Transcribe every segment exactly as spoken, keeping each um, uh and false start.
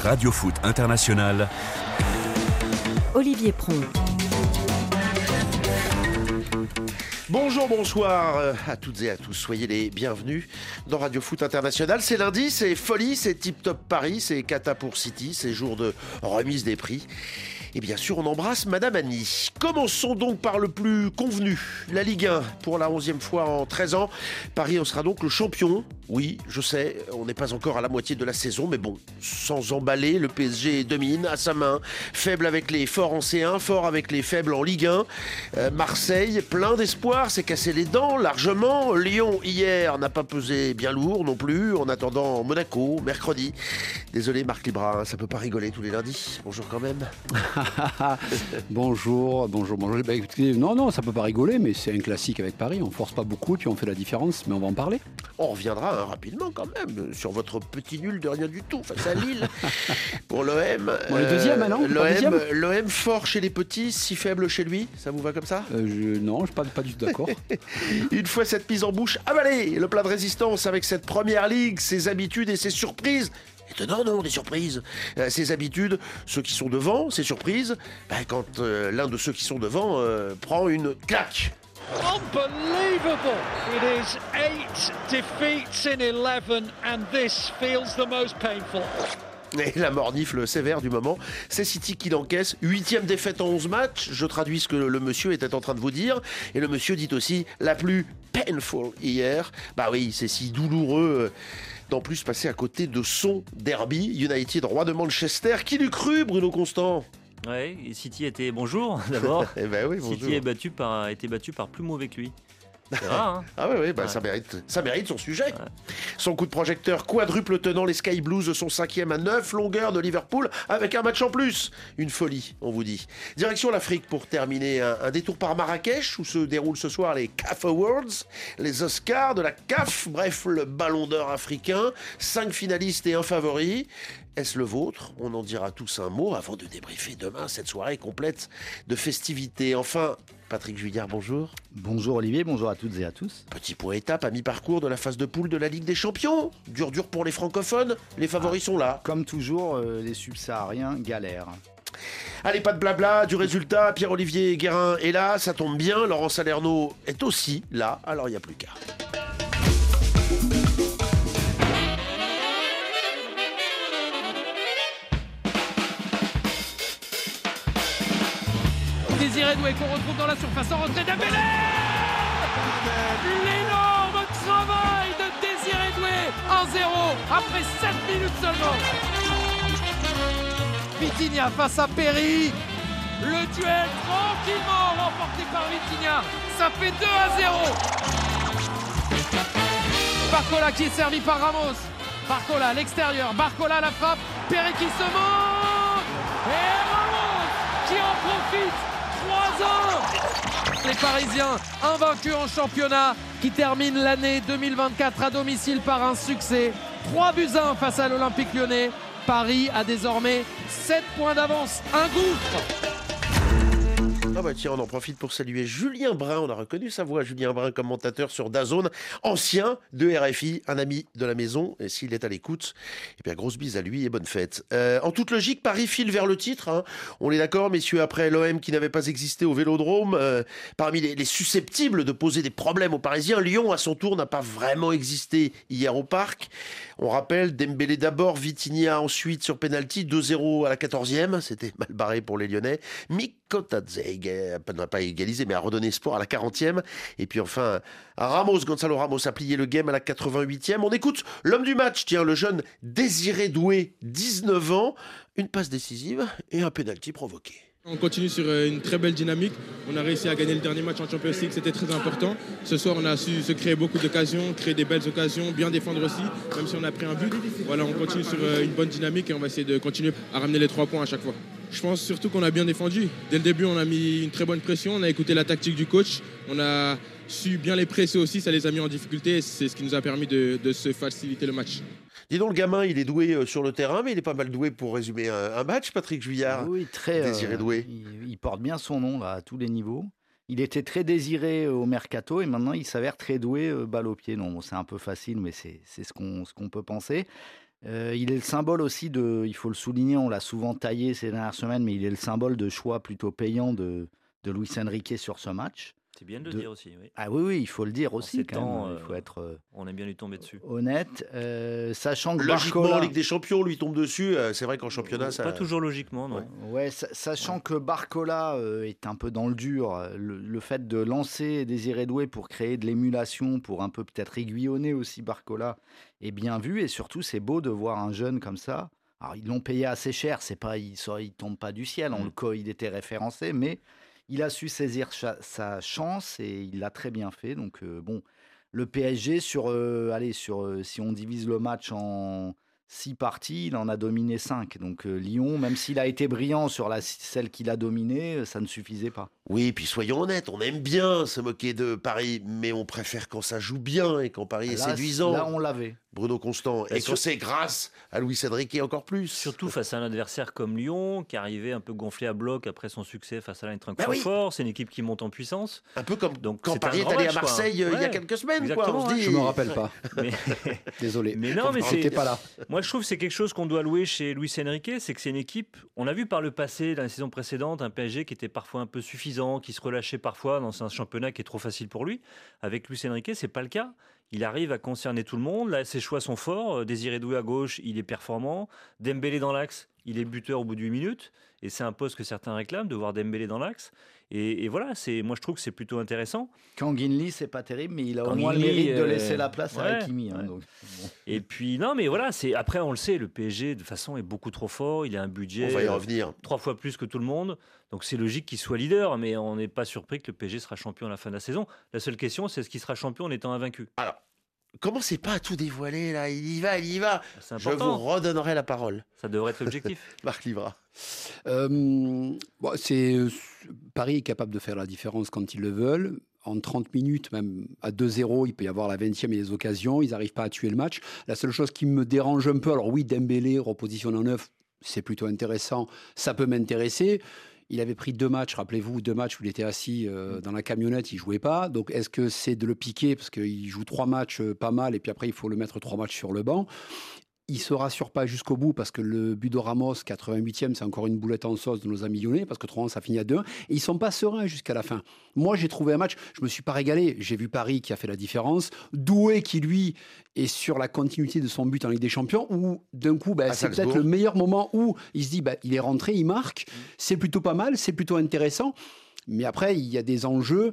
Radio Foot International. Olivier Pron. Bonjour, bonsoir à toutes et à tous, soyez les bienvenus dans Radio Foot International. C'est lundi, c'est folie, c'est Tip Top Paris, c'est Cata pour City, c'est jour de remise des prix. Et bien sûr, on embrasse Madame Annie. Commençons donc par le plus convenu, la Ligue un. Pour la onzième fois en treize ans, Paris en sera donc le champion. Oui, je sais, on n'est pas encore à la moitié de la saison, mais bon, sans emballer, le P S G domine à sa main. Faible avec les forts en C un, fort avec les faibles en Ligue un. Euh, Marseille, plein d'espoir, s'est cassé les dents largement. Lyon, hier, n'a pas pesé bien lourd non plus. En attendant Monaco, mercredi. Désolé Marc Libra, hein, ça peut pas rigoler tous les lundis. Bonjour quand même. bonjour, bonjour, bonjour. Bah, écoutez, non, non, ça peut pas rigoler, mais c'est un classique avec Paris. On force pas beaucoup, puis on fait la différence, mais on va en parler. On reviendra hein, rapidement quand même sur votre petit nul de rien du tout face à Lille. Pour l'O M. Bon, le deuxième, euh, non L'O M, L'O M fort chez les petits, si faible chez lui. Ça vous va comme ça euh, je, Non, je suis pas, pas du tout d'accord. Une fois cette mise en bouche avalée, le plat de résistance avec cette première ligue, ses habitudes et ses surprises. Étonnant, non, des surprises. Euh, ces habitudes, ceux qui sont devant, ces surprises, bah, quand euh, l'un de ceux qui sont devant euh, prend une claque. Unbelievable! It is eight defeats in eleven and this feels the most painful. Et la mornifle sévère du moment, c'est City qui l'encaisse. Huitième défaite en onze matchs. Je traduis ce que le monsieur était en train de vous dire. Et le monsieur dit aussi la plus painful hier. Bah oui, c'est si douloureux d'en plus passer à côté de son derby. United, roi de Manchester. Qui l'eût cru, Bruno Constant ? Ouais, et City était bonjour d'abord. Eh ben oui, bonjour. City est battu par, a été battu par plus mauvais que lui. C'est rare, hein. Ah oui, oui bah ouais. ça, mérite, ça mérite son sujet. Ouais. Son coup de projecteur quadruple tenant les Sky Blues sont cinquième à neuf longueurs de Liverpool avec un match en plus. Une folie, on vous dit. Direction l'Afrique pour terminer. Un, un détour par Marrakech où se déroulent ce soir les C A F Awards, les Oscars de la C A F, bref, le ballon d'or africain. Cinq finalistes et un favori. Est-ce le vôtre ? On en dira tous un mot avant de débriefer demain cette soirée complète de festivités. Enfin, Patrick Juillard, bonjour. Bonjour Olivier, bonjour à toutes et à tous. Petit point étape à mi-parcours de la phase de poule de la Ligue des Champions. Dur dur pour les francophones, les favoris ah, sont là. Comme toujours, euh, les subsahariens galèrent. Allez, pas de blabla, du résultat, Pierre-Olivier Guérin est là, ça tombe bien, Laurent Salerno est aussi là, alors il n'y a plus qu'à. Désiré Doué qu'on retrouve dans la surface en retrait d'Ambélé. L'énorme travail de Désiré Doué. un zéro après sept minutes seulement. Vitinha face à Perry. Le duel tranquillement remporté par Vitinha. Ça fait deux à zéro. Barcola qui est servi par Ramos. Barcola à l'extérieur. Barcola à la frappe. Perry qui se monte. Et Ramos qui en profite. trois ans. Les Parisiens invaincus en championnat qui terminent l'année deux mille vingt-quatre à domicile par un succès. trois buts à un face à l'Olympique Lyonnais. Paris a désormais sept points d'avance. Un gouffre. Ah bah tiens, on en profite pour saluer Julien Brun. On a reconnu sa voix, Julien Brun, commentateur sur DAZN, ancien de R F I, un ami de la maison. Et s'il est à l'écoute, eh bien grosse bise à lui et bonne fête. Euh, en toute logique, Paris file vers le titre. Hein. On est d'accord, messieurs, après l'O M qui n'avait pas existé au Vélodrome. Euh, parmi les, les susceptibles de poser des problèmes aux Parisiens, Lyon, à son tour, n'a pas vraiment existé hier au Parc. On rappelle, Dembélé d'abord, Vitinha ensuite sur penalty, deux zéro à la quatorzième. C'était mal barré pour les Lyonnais. Mikotadze n'a pas égalisé, mais a redonné espoir à la quarantième. Et puis enfin, Ramos, Gonzalo Ramos a plié le game à la quatre-vingt-huitième. On écoute l'homme du match, tiens, le jeune Désiré Doué, dix-neuf ans. Une passe décisive et un penalty provoqué. On continue sur une très belle dynamique. On a réussi à gagner le dernier match en Champions League, c'était très important. Ce soir, on a su se créer beaucoup d'occasions, créer des belles occasions, bien défendre aussi, même si on a pris un but. Voilà, on continue sur une bonne dynamique et on va essayer de continuer à ramener les trois points à chaque fois. Je pense surtout qu'on a bien défendu. Dès le début, on a mis une très bonne pression, on a écouté la tactique du coach, on a su bien les presser aussi, ça les a mis en difficulté et c'est ce qui nous a permis de, de se faciliter le match. Dis donc, le gamin, il est doué sur le terrain, mais il est pas mal doué pour résumer un, un match, Patrick Juillard. Oui, très Désiré Doué. Euh, il, il porte bien son nom là, à tous les niveaux. Il était très désiré au mercato et maintenant il s'avère très doué euh, balle au pied. Non, bon, c'est un peu facile, mais c'est, c'est ce, qu'on, ce qu'on peut penser. Euh, il est le symbole aussi de, il faut le souligner, on l'a souvent taillé ces dernières semaines, mais il est le symbole de choix plutôt payants de, de Luis Enrique sur ce match. C'est bien de le de... dire aussi. Oui. Ah oui, oui, il faut le dire aussi. Quand temps, même. Il faut être. Euh, on aime bien lui tomber dessus. Honnête, euh, sachant que logiquement Barcola... en Ligue des Champions, lui tombe dessus. Euh, c'est vrai qu'en championnat, ça. Pas toujours logiquement, non. Ouais, ouais sachant ouais. que Barcola euh, est un peu dans le dur. Le, le fait de lancer Désiré Doué pour créer de l'émulation, pour un peu peut-être aiguillonner aussi Barcola, est bien vu. Et surtout, c'est beau de voir un jeune comme ça. Alors, ils l'ont payé assez cher. C'est pas, il ne tombe pas du ciel. On mmh. le, il était référencé, mais. Il a su saisir cha- sa chance et il l'a très bien fait. Donc, euh, bon, le P S G, sur, euh, allez, sur, euh, si on divise le match en six parties, il en a dominé cinq. Donc, euh, Lyon, même s'il a été brillant sur la, celle qu'il a dominée, ça ne suffisait pas. Oui, puis soyons honnêtes, on aime bien se moquer de Paris, mais on préfère quand ça joue bien et quand Paris est là, séduisant. Là, on l'avait. Bruno Constant. Et, et quand c'est grâce à Luis Enrique encore plus. Surtout face à un adversaire comme Lyon, qui arrivait un peu gonflé à bloc après son succès face à l'Eintracht bah Francfort. Oui. C'est une équipe qui monte en puissance. Un peu comme Donc, quand Paris est allé à Marseille euh, ouais, il y a quelques semaines. Quoi, on se dit... Je ne me rappelle pas. Mais... Désolé. Mais non, mais c'est... pas là. Moi, je trouve que c'est quelque chose qu'on doit louer chez Luis Enrique, c'est que c'est une équipe. On a vu par le passé, dans la saison précédente, un P S G qui était parfois un peu suffisant, qui se relâchait parfois dans un championnat qui est trop facile pour lui. Avec Luis Enrique, c'est pas le cas. Il arrive à concerner tout le monde. Là, ses choix sont forts. Désiré Doué à gauche, il est performant. Dembélé dans l'axe, il est buteur au bout de huit minutes. Et c'est un poste que certains réclament, de voir Dembélé dans l'axe. Et, et voilà, c'est, moi je trouve que c'est plutôt intéressant. Kanginli, c'est pas terrible, mais il a Kanginli, au moins le mérite euh, de laisser la place ouais, à Hakimi. Hein, ouais. donc, bon. Et puis, non, mais voilà, c'est, après on le sait, le P S G de toute façon est beaucoup trop fort. Il a un budget on va y revenir. Euh, trois fois plus que tout le monde. Donc c'est logique qu'il soit leader, mais on n'est pas surpris que le P S G sera champion à la fin de la saison. La seule question, c'est est-ce qu'il sera champion en étant invaincu. Alors, commencez pas à tout dévoiler, là. Il y va, il y va. Je vous redonnerai la parole. Ça devrait être l'objectif. Marc Livra. Euh, bon, c'est, Paris est capable de faire la différence quand ils le veulent. En trente minutes, même à deux zéro, il peut y avoir la vingtième et les occasions. Ils n'arrivent pas à tuer le match. La seule chose qui me dérange un peu, alors oui, Dembélé, repositionné en neuf, c'est plutôt intéressant. Ça peut m'intéresser. Il avait pris deux matchs, rappelez-vous, deux matchs où il était assis euh, dans la camionnette, il ne jouait pas. Donc, est-ce que c'est de le piquer parce qu'il joue trois matchs euh, pas mal et puis après, il faut le mettre trois matchs sur le banc? Il ne se rassure pas jusqu'au bout parce que le but de Ramos, quatre-vingt-huitième, c'est encore une boulette en sauce de nos amis lyonnais parce que trois un, ça finit à deux un. Et ils ne sont pas sereins jusqu'à la fin. Moi, j'ai trouvé un match, je ne me suis pas régalé. J'ai vu Paris qui a fait la différence. Doué qui, lui, est sur la continuité de son but en Ligue des Champions où, d'un coup, bah, c'est peut-être le meilleur moment où il se dit, bah, il est rentré, il marque. C'est plutôt pas mal, c'est plutôt intéressant. Mais après, il y a des enjeux.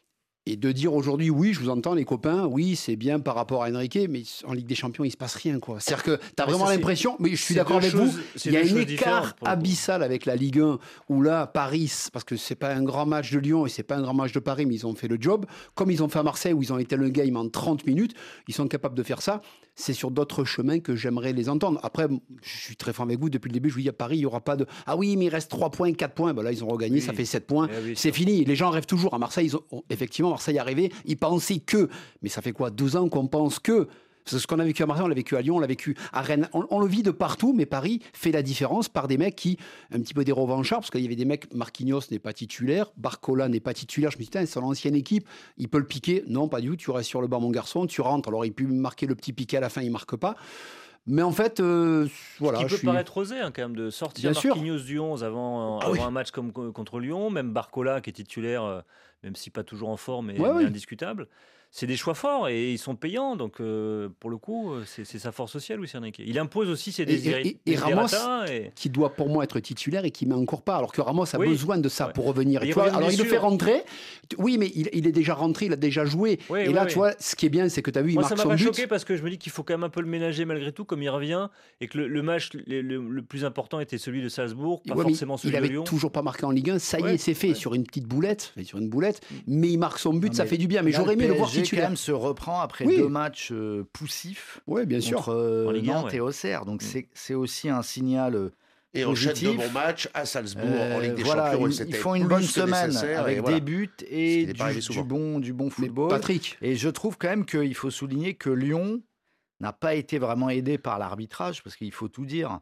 Et de dire aujourd'hui, oui, je vous entends les copains, oui, c'est bien par rapport à Enrique, mais en Ligue des Champions, il ne se passe rien, quoi. C'est-à-dire que tu as vraiment ça, l'impression, mais je suis d'accord avec choses, vous, il y a un écart abyssal avec la Ligue un, où là, Paris, parce que ce n'est pas un grand match de Lyon et ce n'est pas un grand match de Paris, mais ils ont fait le job, comme ils ont fait à Marseille, où ils ont été le game en trente minutes, ils sont capables de faire ça. C'est sur d'autres chemins que j'aimerais les entendre. Après, je suis très franc avec vous, depuis le début, je vous dis à Paris, il n'y aura pas de... Ah oui, mais il reste trois points, quatre points. Ben là, ils ont regagné, oui. Ça fait sept points. Oui, c'est fini. Les gens rêvent toujours. À Marseille, ils ont... effectivement, Marseille est arrivé, ils pensaient que... Mais ça fait quoi, douze ans qu'on pense que... C'est ce qu'on a vécu à Marseille, on l'a vécu à Lyon, on l'a vécu à Rennes. On, on le vit de partout, mais Paris fait la différence par des mecs qui, un petit peu des revanchards, parce qu'il y avait des mecs, Marquinhos n'est pas titulaire, Barcola n'est pas titulaire. Je me dis, c'est l'ancienne équipe, il peut le piquer. Non, pas du tout, tu restes sur le banc, mon garçon, tu rentres. Alors, il peut marquer le petit piqué à la fin, il ne marque pas. Mais en fait, euh, voilà. Ce qui peut suis... paraître osé, hein, quand même, de sortir Bien Marquinhos sûr. du onze avant, ah, avant oui. un match comme contre Lyon, même Barcola qui est titulaire, euh, même si pas toujours en forme, mais, ouais, mais oui. indiscutable. C'est des choix forts et ils sont payants, donc euh, pour le coup, c'est, c'est sa force sociale, Luis Enrique. Il impose aussi ses désirs. Et, et, et Ramos, et... qui doit pour moi être titulaire et qui ne met encore pas, alors que Ramos a oui. besoin de ça ouais. pour revenir. Et tu vois, alors il le fait rentrer, oui, mais il, il est déjà rentré, il a déjà joué. Oui, et oui, là, oui. tu vois, ce qui est bien, c'est que tu as vu, il moi, marque son but. Ça m'a pas choqué parce que je me dis qu'il faut quand même un peu le ménager malgré tout, comme il revient, et que le, le match le, le, le plus important était celui de Salzbourg, pas ouais, forcément celui de Lyon. Il avait toujours pas marqué en Ligue un, ça y est, c'est fait sur une petite boulette, sur une boulette, mais il marque son but, ça fait du bien. Mais j'aurais aimé le voir titulaire. Après oui. deux matchs euh, poussifs ouais, bien contre sûr. Euh, Nantes ouais. et Auxerre. Donc, mmh. c'est, c'est aussi un signal euh, Et positif. enchaîne de bons matchs à Salzbourg euh, en Ligue des voilà, Champions. Ils, ils font une bonne semaine avec voilà. des buts et du, du, bon, du bon football. Mais Patrick. Et je trouve quand même qu'il faut souligner que Lyon n'a pas été vraiment aidé par l'arbitrage, parce qu'il faut tout dire.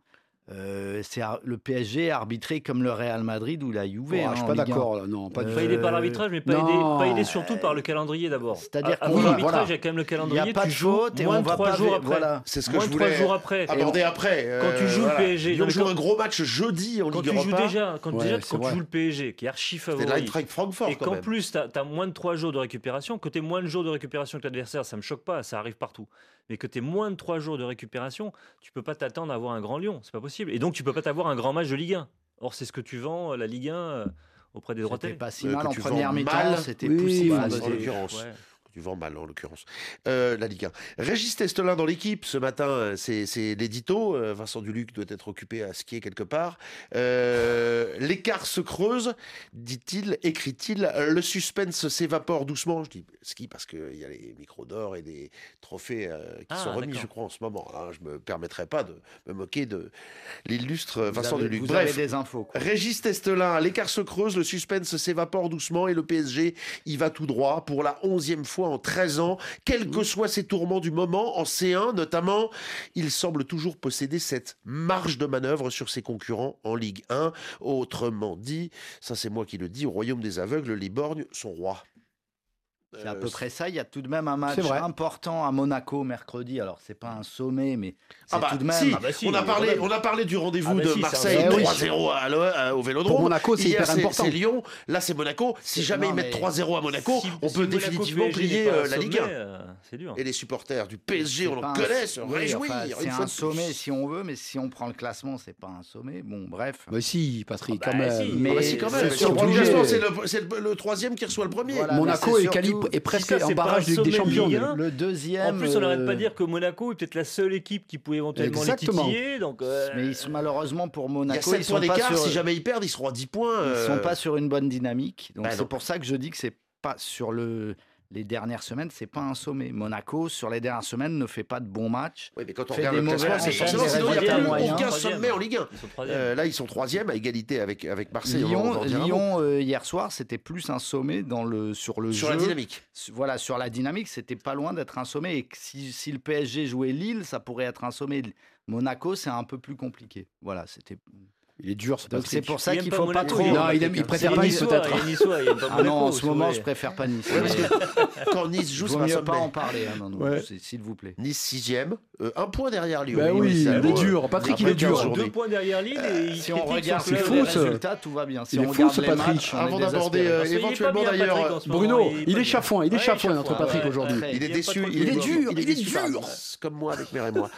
Euh, c'est ar- le P S G est arbitré comme le Real Madrid ou la Juve. Oh, hein, je suis en pas Ligue un. d'accord. Là, non, pas du Pas Euh, aidé par l'arbitrage, mais pas non. aidé, pas aidé surtout par le calendrier d'abord. C'est-à-dire Avant qu'on- l'arbitrage, voilà. il y a quand même le Il n'y calendrier. a pas tu de joues faute et moins on de va trois pas jours ver- après. Voilà. C'est ce que Moins je de trois voulais jours après. aborder après. Quand tu joues le P S G, Lyon non, mais joue quand- un gros match jeudi en Quand Ligue tu joues Europa. déjà, quand, Ouais, déjà, c'est quand tu vrai. joues le P S G, qui est archi C'était favori, l'Eintracht Francfort et quand qu'en même. plus, tu as moins de trois jours de récupération, que tu aies moins de jours de récupération que l'adversaire, ça me choque pas, ça arrive partout. Mais que tu aies moins de trois jours de récupération, tu peux pas t'attendre à avoir un grand Lyon, c'est pas possible. Et donc, tu peux pas t'avoir un grand match de Ligue un. Or, c'est ce que tu vends, la Ligue un, euh, auprès des droits C'était télé. pas si Euh, mal que en tu vends première mi-temps, mal. c'était Oui, poussif. bah, en en deuxième. l'occurrence. Ouais. Tu vends mal en l'occurrence. Euh, la Ligue un. Régis Testelin dans l'équipe ce matin, c'est, c'est l'édito. Euh, Vincent Duluc doit être occupé à skier quelque part. Euh, l'écart se creuse, dit-il, écrit-il. Le suspense s'évapore doucement. Je dis ski parce qu'il y a les micros d'or et des trophées euh, qui Ah, sont remis, d'accord. je crois, en ce moment. Hein, je me permettrai pas de me moquer de l'illustre Vous Vincent avez- Duluc. Vous Bref. avez des infos. quoi. Régis Testelin, l'écart se creuse, le suspense s'évapore doucement et le P S G y va tout droit pour la onzième fois en treize ans. Quels que soient ses tourments du moment, en C un notamment, il semble toujours posséder cette marge de manœuvre sur ses concurrents en Ligue un. Autrement dit, ça c'est moi qui le dis, au royaume des aveugles, les borgnes sont rois. C'est à Euh, peu près ça. Il y a tout de même un match C'est vrai. important à Monaco mercredi. Alors, c'est pas un sommet, mais c'est Ah bah, tout de même. si, Ah bah si, on, a quand parlé, même. on a parlé du rendez-vous Ah bah de si, c'est Marseille un- Eh oui. trois zéro à l'O- à- au Vélodrome. Pour Monaco, c'est Hier, hyper important. C'est Lyon, là c'est Monaco. Si C'est- jamais non, ils mettent mais trois zéro à Monaco, Si- on si peut Monaco définitivement P S G n'est plier pas euh, un la Ligue un. sommet, euh, c'est dur. Et les supporters du P S G, C'est on pas en un- connaît, se oui, réjouir. enfin, une c'est fois un de sommet plus. si on veut, mais si on prend le classement, c'est pas un sommet. Bon, bref. Bah si, Patrick, Ah quand bah même. si. Mais Ah bah si, quand même. c'est Si on prend le obligé. classement, c'est le, c'est le- le troisième qui reçoit le premier. Voilà. mais Monaco c'est est, quali- surtout- est presque si ça, en c'est pas barrage un de Ligue des sommet Champions. Ligue un, Le deuxième. En plus, on n'arrête euh, pas de dire que Monaco est peut-être la seule équipe qui pouvait éventuellement Exactement. les titiller. Donc, euh, Mais ils sont, malheureusement pour Il y a Monaco, ils sept sont points pas d'écart. sur. Si jamais ils perdent, ils seront à dix points. Ils euh, sont pas sur une bonne dynamique. Donc Bah c'est non. pour ça que je dis que c'est pas sur le les dernières semaines, c'est pas un sommet. Monaco sur les dernières semaines ne fait pas de bons matchs. Oui, mais quand on Fait regarde des le classement, mauvais c'est résultats, forcément. des Sinon, il n'y a résultats plus moyens. aucun Troisième. sommet en Ligue un. ils sont troisième. Euh, là, ils sont troisième à égalité avec, avec Marseille. on va- on Lyon, va en dire un mot. Lyon euh, hier soir, c'était plus un sommet dans le sur le Sur jeu. la dynamique. Su- Voilà, sur la dynamique, c'était pas loin d'être un sommet. Et que si, si le P S G jouait Lille, ça pourrait être un sommet. Monaco, c'est un peu plus compliqué. Voilà, c'était. Il est dur, ce Donc c'est Patrick. pour ça Il aime qu'il pas faut pas Monaco, trop. il aime Non, il, aime- il préfère C'est Nice Niçois, peut-être. il est Niçois, il aime pas Ah non, Monaco, en ce si vous moment, voulez. je préfère pas Nice. Ouais, parce que quand Nice joue, Il c'est vaut un mieux sommet. pas en parler. hein, non, non, Ouais. c'est- s'il vous plaît. Nice sixième, euh, un point derrière Lyon. Bah oui, c'est il beau, est euh, dur. Patrick, après il est quinze dur. journées. Deux points derrière Lille et il Si on critique regarde son c'est les club. fou, ce- résultats, tout va bien. Si Il est on fou, regarde ce les Patrick. matchs, on est Avant d'aborder, désespéré. euh, Parce qu'il est pas éventuellement bien, d'ailleurs, Patrick, en ce moment, Bruno, est il pas est bien. chafouin, il est Ouais, chafouin, notre chafouin, Patrick, ouais, aujourd'hui. très. Il est aime pas déçu, trop il le est joueur. dur, il est déçu, dur. comme moi avec Mère et moi.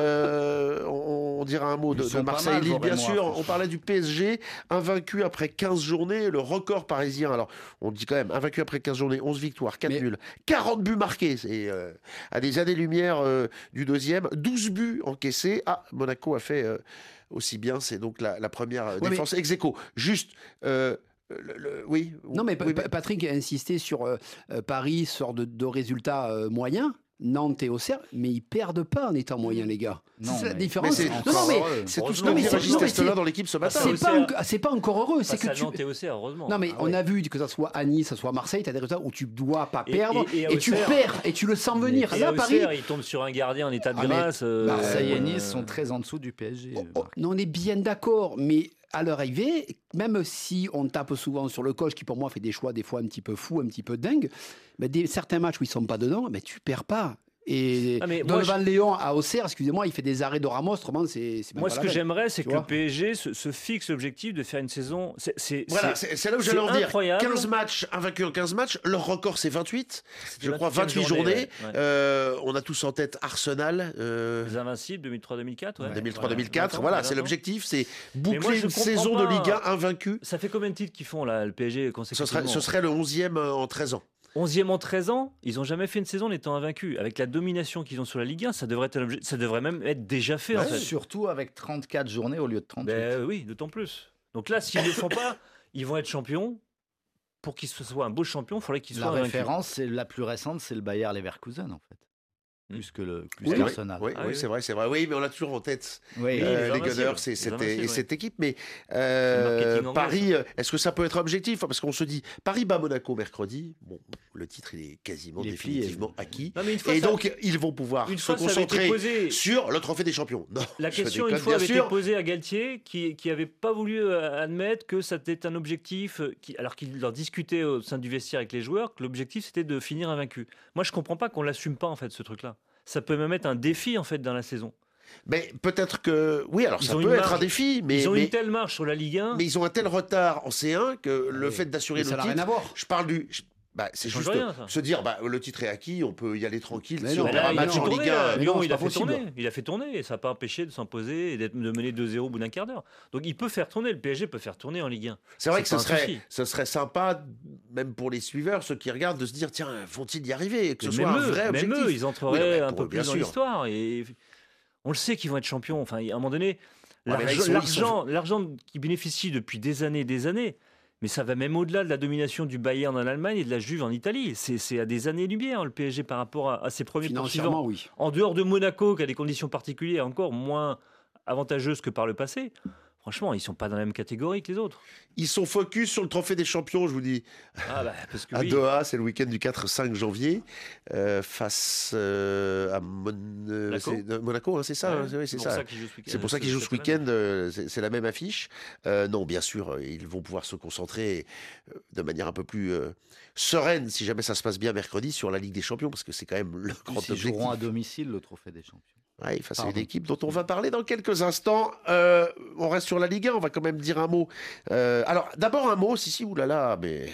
Euh, on, on dira un mot de, Ils de sont pas Marseille, mal, Lille, vos bien Rémois, sûr. franchement. On parlait du P S G, invaincu après quinze journées, le record parisien. Alors, on dit quand même, invaincu après quinze journées, onze victoires, quatre Mais- nuls, quarante buts marqués. C'est euh, à des années-lumière euh, du deuxième, douze buts encaissés. Ah, Monaco a fait euh, aussi bien. C'est donc la, la première euh, Ouais, défense ex aequo. Juste. euh, le- le- oui. Non, mais, oui, Pa- Patrick a insisté sur euh, euh, Paris, sort de, de résultats euh, moyens. Nantes et Auxerre, mais ils perdent pas en étant moyens, les gars. Non, C'est la mais- différence. mais c'est- non, encore non, mais heureux. c'est tout ce Heureusement, que mais dit c'est- Régis non, mais Testelin c'est- dans l'équipe ce matin. ça, c'est Auxerre- pas, enco- c'est pas encore heureux. C'est Face que à tu... Nantes et Auxerre, heureusement. Non, mais Ah on ouais. a vu que ça soit à Nice, ça soit à Marseille, tu as des résultats où tu dois pas Et- perdre et- et à et, tu Auxerre- perds et tu le sens venir. Et Là, à Paris, Auxerre, il tombe sur un gardien en état de Ah, mais- grâce. euh, Marseille et euh, Nice sont très en dessous du P S G. Oh, oh, non, on est bien d'accord, mais à leur arrivée, même si on tape souvent sur le coach, qui pour moi fait des choix des fois un petit peu fous, un petit peu dingues, mais des, certains matchs où ils sont pas dedans, mais tu perds pas. Et Ah, mais moi, Donovan Léon à Auxerre, excusez-moi, il fait des arrêts de Ramos, autrement c'est c'est même Moi, pas ce la que peine. j'aimerais, c'est Tu que le vois P S G se, se fixe l'objectif de faire une saison. C'est, c'est, Voilà, c'est- c'est c'est là où j'allais en c'est venir. incroyable. quinze matchs, invaincus en quinze matchs. Leur record, c'est vingt-huit. C'était Je crois vingt-huitième vingt-huit journées. ouais, ouais. Euh, on a tous en tête Arsenal. euh, Les Invincibles deux mille trois deux mille quatre. Ouais. deux mille trois deux mille Voilà. quatre, voilà, vingt ans, c'est vingt ans. l'objectif, c'est moi, boucler je une comprends saison pas. de Ligue un invaincue. Ça fait combien de titres qu'ils font là, le P S G Ce consécutivement serait, ce serait le onzième en treize ans. onzième en treize ans, ils n'ont jamais fait une saison en étant invaincus. Avec la domination qu'ils ont sur la Ligue un, ça devrait, être un objet- ça devrait même être déjà fait en Ouais, fait. Surtout avec trente-quatre journées au lieu de trente-huit. Ben oui, d'autant plus. Donc là, s'ils ne le font pas, ils vont être champions. Pour qu'ils soient un beau champion, il faudrait qu'ils La soient invaincus. référence, c'est la plus récente, c'est le Bayer Leverkusen en fait. plus que le plus Oui, qu'Arsenal. oui, Ah oui, oui, c'est oui. vrai, c'est vrai. Oui, mais on l'a toujours en tête. Oui, Euh, les les Gunners, Invincibles, c'est les cette, Invincibles, et cette ouais. équipe. Mais Le euh, marketing anglais, Paris, euh, est-ce que ça peut être objectif? Parce qu'on se dit, Paris bat Monaco mercredi. Bon, le titre, il est quasiment Il est plié. définitivement acquis. Non, mais une fois, Et ça- donc, ils vont pouvoir une se fois, ça avait été concentrer posé. sur le trophée des champions. Non, La je question, déconne, une fois, bien avait sûr. été posée à Galtier, qui qui avait pas voulu euh, admettre que c'était un objectif, euh, qui, alors qu'il leur discutait au sein du vestiaire avec les joueurs, que l'objectif c'était de finir invaincu. Moi, je comprends pas qu'on l'assume pas en fait ce truc-là. Ça peut même être un défi en fait dans la saison. Mais peut-être que. Oui, alors Ils ça ont peut une être marge. un défi, mais. Ils ont mais... une telle marge sur la Ligue un. Mais ils ont un tel retard en C un que le oui. fait d'assurer Mais le ça n'a titre. rien à voir. Je parle du. je- Bah, c'est Ça change juste rien, ça. se dire bah, le titre est acquis, on peut y aller tranquille. Mais Si non, on Mais mais perd là, un il match a en tourné, Ligue là. un. Mais Lyon, non, il c'est a pas fait possible. tourner. Il a fait tourner et ça n'a pas empêché de s'imposer et d'être, de mener deux zéro au bout d'un quart d'heure. Donc il peut faire tourner. Le P S G peut faire tourner en Ligue un. C'est vrai que C'est ce pas un serait, souci. ce serait sympa, même pour les suiveurs, ceux qui regardent, de se dire tiens, vont-ils y arriver? Que ce Mais soit même un eux, vrai même objectif. eux, ils entreraient Oui, non, mais un pour peu eux, plus bien dans sûr. l'histoire. Et on le sait qu'ils vont être champions. Enfin, à un moment donné, Ouais, mais là, ils l'argent, sont- ils l'argent, l'argent qui bénéficie depuis des années et des années, mais ça va même au-delà de la domination du Bayern en Allemagne et de la Juve en Italie. C'est, c'est à des années-lumière, le P S G, par rapport à, à ses premiers Financièrement, poursuivants. oui. En dehors de Monaco, qui a des conditions particulières encore moins avantageuses que par le passé, franchement, ils ne sont pas dans la même catégorie que les autres. Ils sont focus sur le trophée des champions, je vous dis. Ah bah, parce que À oui. Doha, c'est le week-end du quatre cinq janvier, euh, face euh, à Mon- euh, Monaco. c'est- euh, Monaco, hein, c'est ça, Ouais, hein, c'est, ouais, c'est pour ça. ça qu'ils jouent ce week-end. C'est pour ça qu'ils jouent ce championnat. week-end, euh, c'est, c'est la même affiche. Euh, non, bien sûr, euh, ils vont pouvoir se concentrer euh, de manière un peu plus euh, sereine, si jamais ça se passe bien mercredi, sur la Ligue des Champions, parce que c'est quand même le grand Ils objectif. joueront à domicile le trophée des champions. Ouais, face à une Pardon. équipe dont on va parler dans quelques instants. Euh, on reste sur la Ligue un, on va quand même dire un mot. Euh, alors, d'abord un mot, si, si, oulala, mais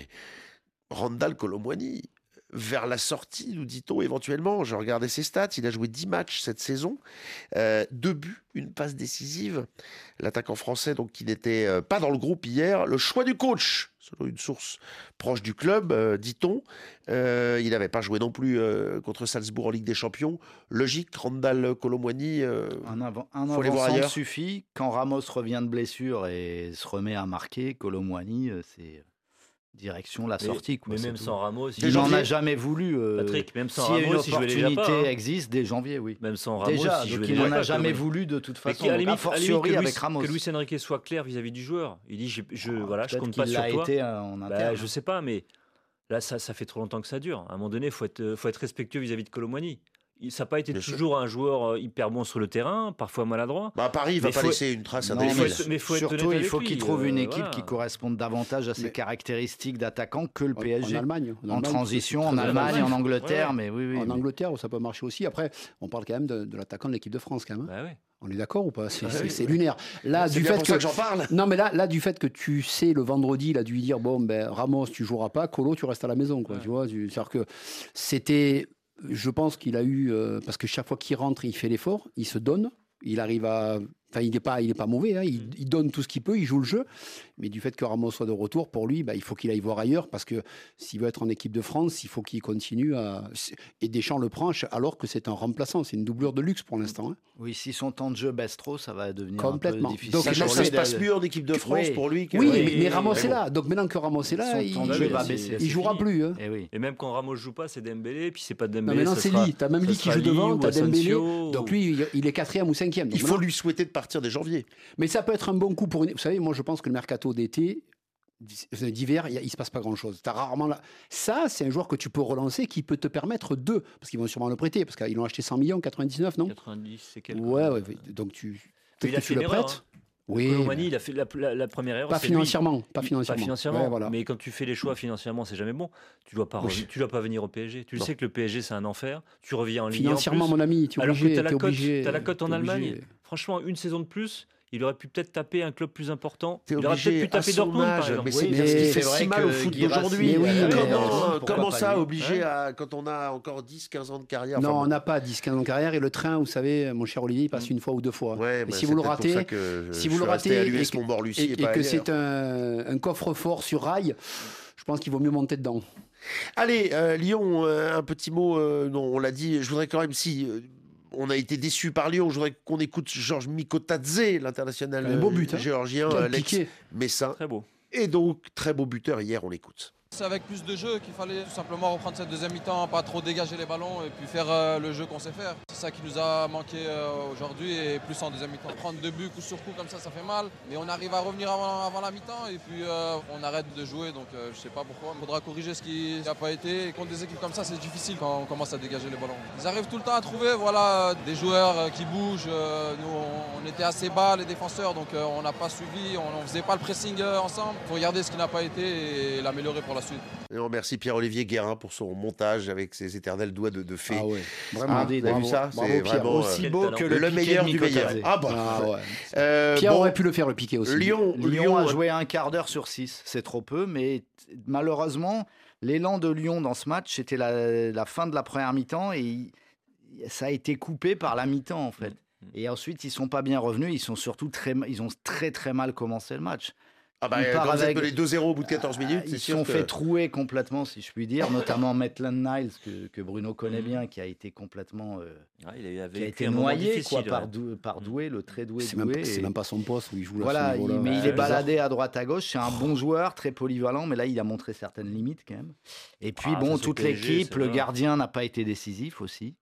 Randal Kolo Muani, vers la sortie, nous dit-on éventuellement, je regardais ses stats, il a joué dix matchs cette saison, euh, deux buts, une passe décisive. L'attaquant français, donc, qui n'était euh, pas dans le groupe hier, le choix du coach, selon une source proche du club, euh, dit-on. Euh, il n'avait pas joué non plus euh, contre Salzbourg en Ligue des Champions. Logique, Randal Kolo Muani. euh, Un, avant, un Faut les voir avant-centre ailleurs. suffit. Quand Ramos revient de blessure et se remet à marquer, Kolo Muani, euh, c'est direction la Mais- sortie. Quoi, Mais c'est même tout. sans Ramos, Il n'en janvier. a jamais voulu. euh, Patrick, même sans si Ramos, une il jouait déjà opportunité pas. hein. existe, dès janvier, oui. Même sans Ramos, Déjà, il donc jouait il déjà n'en pas, a jamais Kolo Muani. voulu de toute Mais façon. qui, à la donc, limite, a à la limite fortiori que, avec Luis, Ramos. que Luis Enrique soit clair vis-à-vis du joueur. Il dit, je, je, voilà, je Peut-être compte pas qu'il sur l'a toi. été euh, en Bah, interne. je sais pas, mais là, ça, ça fait trop longtemps que ça dure. À un moment donné, il faut être, faut être respectueux vis-à-vis de Kolo Muani. Il- Ça n'a pas été Bien sûr. toujours un joueur euh, hyper bon sur le terrain, parfois maladroit. Bah, Paris, il va Mais pas faut- laisser une trace Non, mais indélébile. faut être- mais faut être Surtout, honnête il faut avec qu'il lui, trouve une euh, équipe voilà. qui corresponde davantage à ses Mais- caractéristiques d'attaquant que le En- P S G. En Allemagne. En, Allemagne, transition, c'est en très Allemagne, en attractif. Angleterre, Ouais, mais oui, oui. En mais- Angleterre, où ça peut marcher aussi. Après, on parle quand même de, de l'attaquant de l'équipe de France, quand même. hein. Bah ouais. On est d'accord ou pas? C'est Ah c'est- oui, c'est oui. lunaire. Là, C'est du bien fait pour ça que que j'en parle. non, mais là, là, du fait que tu sais le vendredi, il a dû lui dire bon, ben Ramos, tu joueras pas, Colo, tu restes à la maison, quoi. Ouais. Tu vois, tu- c'est-à-dire que c'était, je pense qu'il a eu euh, parce que chaque fois qu'il rentre, il fait l'effort, il se donne, il arrive à, enfin, il n'est pas, il est pas mauvais, hein, il, Mm. il donne tout ce qu'il peut, il joue le jeu, mais du fait que Ramos soit de retour, pour lui, bah, il faut qu'il aille voir ailleurs parce que s'il veut être en équipe de France, il faut qu'il continue à, et Deschamps le prend alors que c'est un remplaçant, c'est une doublure de luxe pour l'instant. hein. Oui, si son temps de jeu baisse trop, ça va devenir Complètement. un peu difficile. Donc, Sachant que pour ça lui se passe de- mieux en équipe de France Oui. pour lui. que- Oui, Oui, mais, mais Ramos mais est bon. là. Donc maintenant que Ramos est là, Son il, temps de jeu va il- baisser. il jouera C'est plus. hein. Eh oui. Et même quand Ramos joue pas, c'est Dembélé, puis c'est pas Non, Dembélé. mais non, ça c'est sera- Lee. T'as même ça Lee qui sera joue devant, ou t'as Dembélé. Asensio, Donc ou- lui, il- il est quatrième ou cinquième. Donc Il faut maintenant- lui souhaiter de partir dès janvier. Mais ça peut être un bon coup pour une. Vous savez, moi, je pense que le mercato d'été, d'hiver, il y a- il se passe pas grand-chose. T'as rarement là. Ça, c'est un joueur que tu peux relancer, qui peut te permettre de, parce qu'ils vont sûrement le prêter, parce qu'ils l'ont acheté cent millions, quatre-vingt-dix-neuf, non? quatre-vingt-dix, c'est quel Ouais, ouais. ouais. Donc tu. Mais peut-être il a que fait tu le une erreur, prêtes. hein. Oui. Kolo mais Muani, il a fait la, la- la première erreur. Pas c'est lui. financièrement. Pas Il- financièrement. Pas financièrement. Ouais, voilà. Mais quand tu fais les choix financièrement, c'est jamais bon. Tu dois pas, Oui. revenir- tu dois pas venir au P S G. Tu le Bon. sais que le P S G c'est un enfer. Tu reviens en Ligue un en Financièrement, plus. mon ami, tu es Alors obligé. que tu as la t'es cote, obligé, t'as la cote en t'es Allemagne. obligé. Franchement, une saison de plus, il aurait pu peut-être taper un club plus important. T'es Il aurait obligé peut-être pu à taper son Dortmund, par âge, exemple. mais c'est Oui, bien ce qui mais fait c'est vrai si mal que au foot Guirassy, d'aujourd'hui. Mais oui, euh, mais Comment, pourquoi comment pas ça, lui obligé Ouais. à, quand on a encore dix quinze ans de carrière Non, enfin, on n'a pas dix quinze ans de carrière et le train, vous savez, mon cher Olivier, il passe une fois ou deux fois. Ouais, Et bah, si c'est vous le peut-être pour ratez, ça que je- si je vous le suis resté ratez à et l'U S que- Montbord-Lucie et, et et pas que ailleurs. c'est un, un coffre-fort sur rail, je pense qu'il vaut mieux monter dedans. Allez, euh, Lyon, euh, un petit mot. euh, non, on l'a dit. Je voudrais quand même, si euh, on a été déçus par Lyon, je voudrais qu'on écoute Georges Mikotadze, l'international Un beau euh, but, hein. géorgien, Quel Alex piqué. Messin. Très beau. Et donc, très beau buteur hier, on l'écoute. C'est avec plus de jeu qu'il fallait tout simplement reprendre cette deuxième mi-temps, pas trop dégager les ballons et puis faire euh, le jeu qu'on sait faire. C'est ça qui nous a manqué euh, aujourd'hui et plus en deuxième mi-temps. Prendre deux buts coup sur coup comme ça, ça fait mal, mais on arrive à revenir avant, avant la mi-temps et puis euh, on arrête de jouer, donc euh, je sais pas pourquoi. Il faudra corriger ce qui n'a pas été. Et contre des équipes comme ça, c'est difficile quand on commence à dégager les ballons. Ils arrivent tout le temps à trouver voilà, des joueurs qui bougent. Euh, nous, on, on était assez bas, les défenseurs, donc euh, on n'a pas suivi, on ne faisait pas le pressing euh, ensemble. Il faut regarder ce qui n'a pas été et l'améliorer pour la suite. Et on remercie Pierre-Olivier Guérin pour son montage avec ses éternels doigts de, de fée. Ah ouais, vraiment. Ah, vous avez vu ça? Bravo, C'est Pierre. vraiment Aussi beau que le, le meilleur du meilleur. Mikotadze. Ah bah. Ah ouais. Euh, Pierre bon, aurait pu le faire, le piqué aussi. Lyon, Lyon, Lyon a joué un quart d'heure sur six, c'est trop peu, mais t- malheureusement, l'élan de Lyon dans ce match, c'était la, la fin de la première mi-temps et il- ça a été coupé par la mi-temps en fait. Et ensuite, ils sont pas bien revenus, ils sont surtout très, ils ont très très mal commencé le match. Ah bah, il part quand vous êtes avec- menés deux zéro au bout de quatorze minutes, Ils c'est se sûr sont que... fait trouer complètement, si je puis dire, notamment Maitland Niles que, que Bruno connaît bien, qui a été complètement, euh, Ah, il avait qui a vécu été un moment noyé difficile, quoi, par, ouais. Dou- par Doué, le très doué C'est Doué. même, c'est et- même pas son poste où il joue là. Voilà, à ce niveau-là. il- mais Ouais, il est bizarre. baladé à droite à gauche. C'est un bon joueur, très polyvalent, mais là, il a montré certaines limites quand même. Et puis, Ah, bon, ça, c'est toute P S G, l'équipe, c'est le vrai. gardien n'a pas été décisif aussi.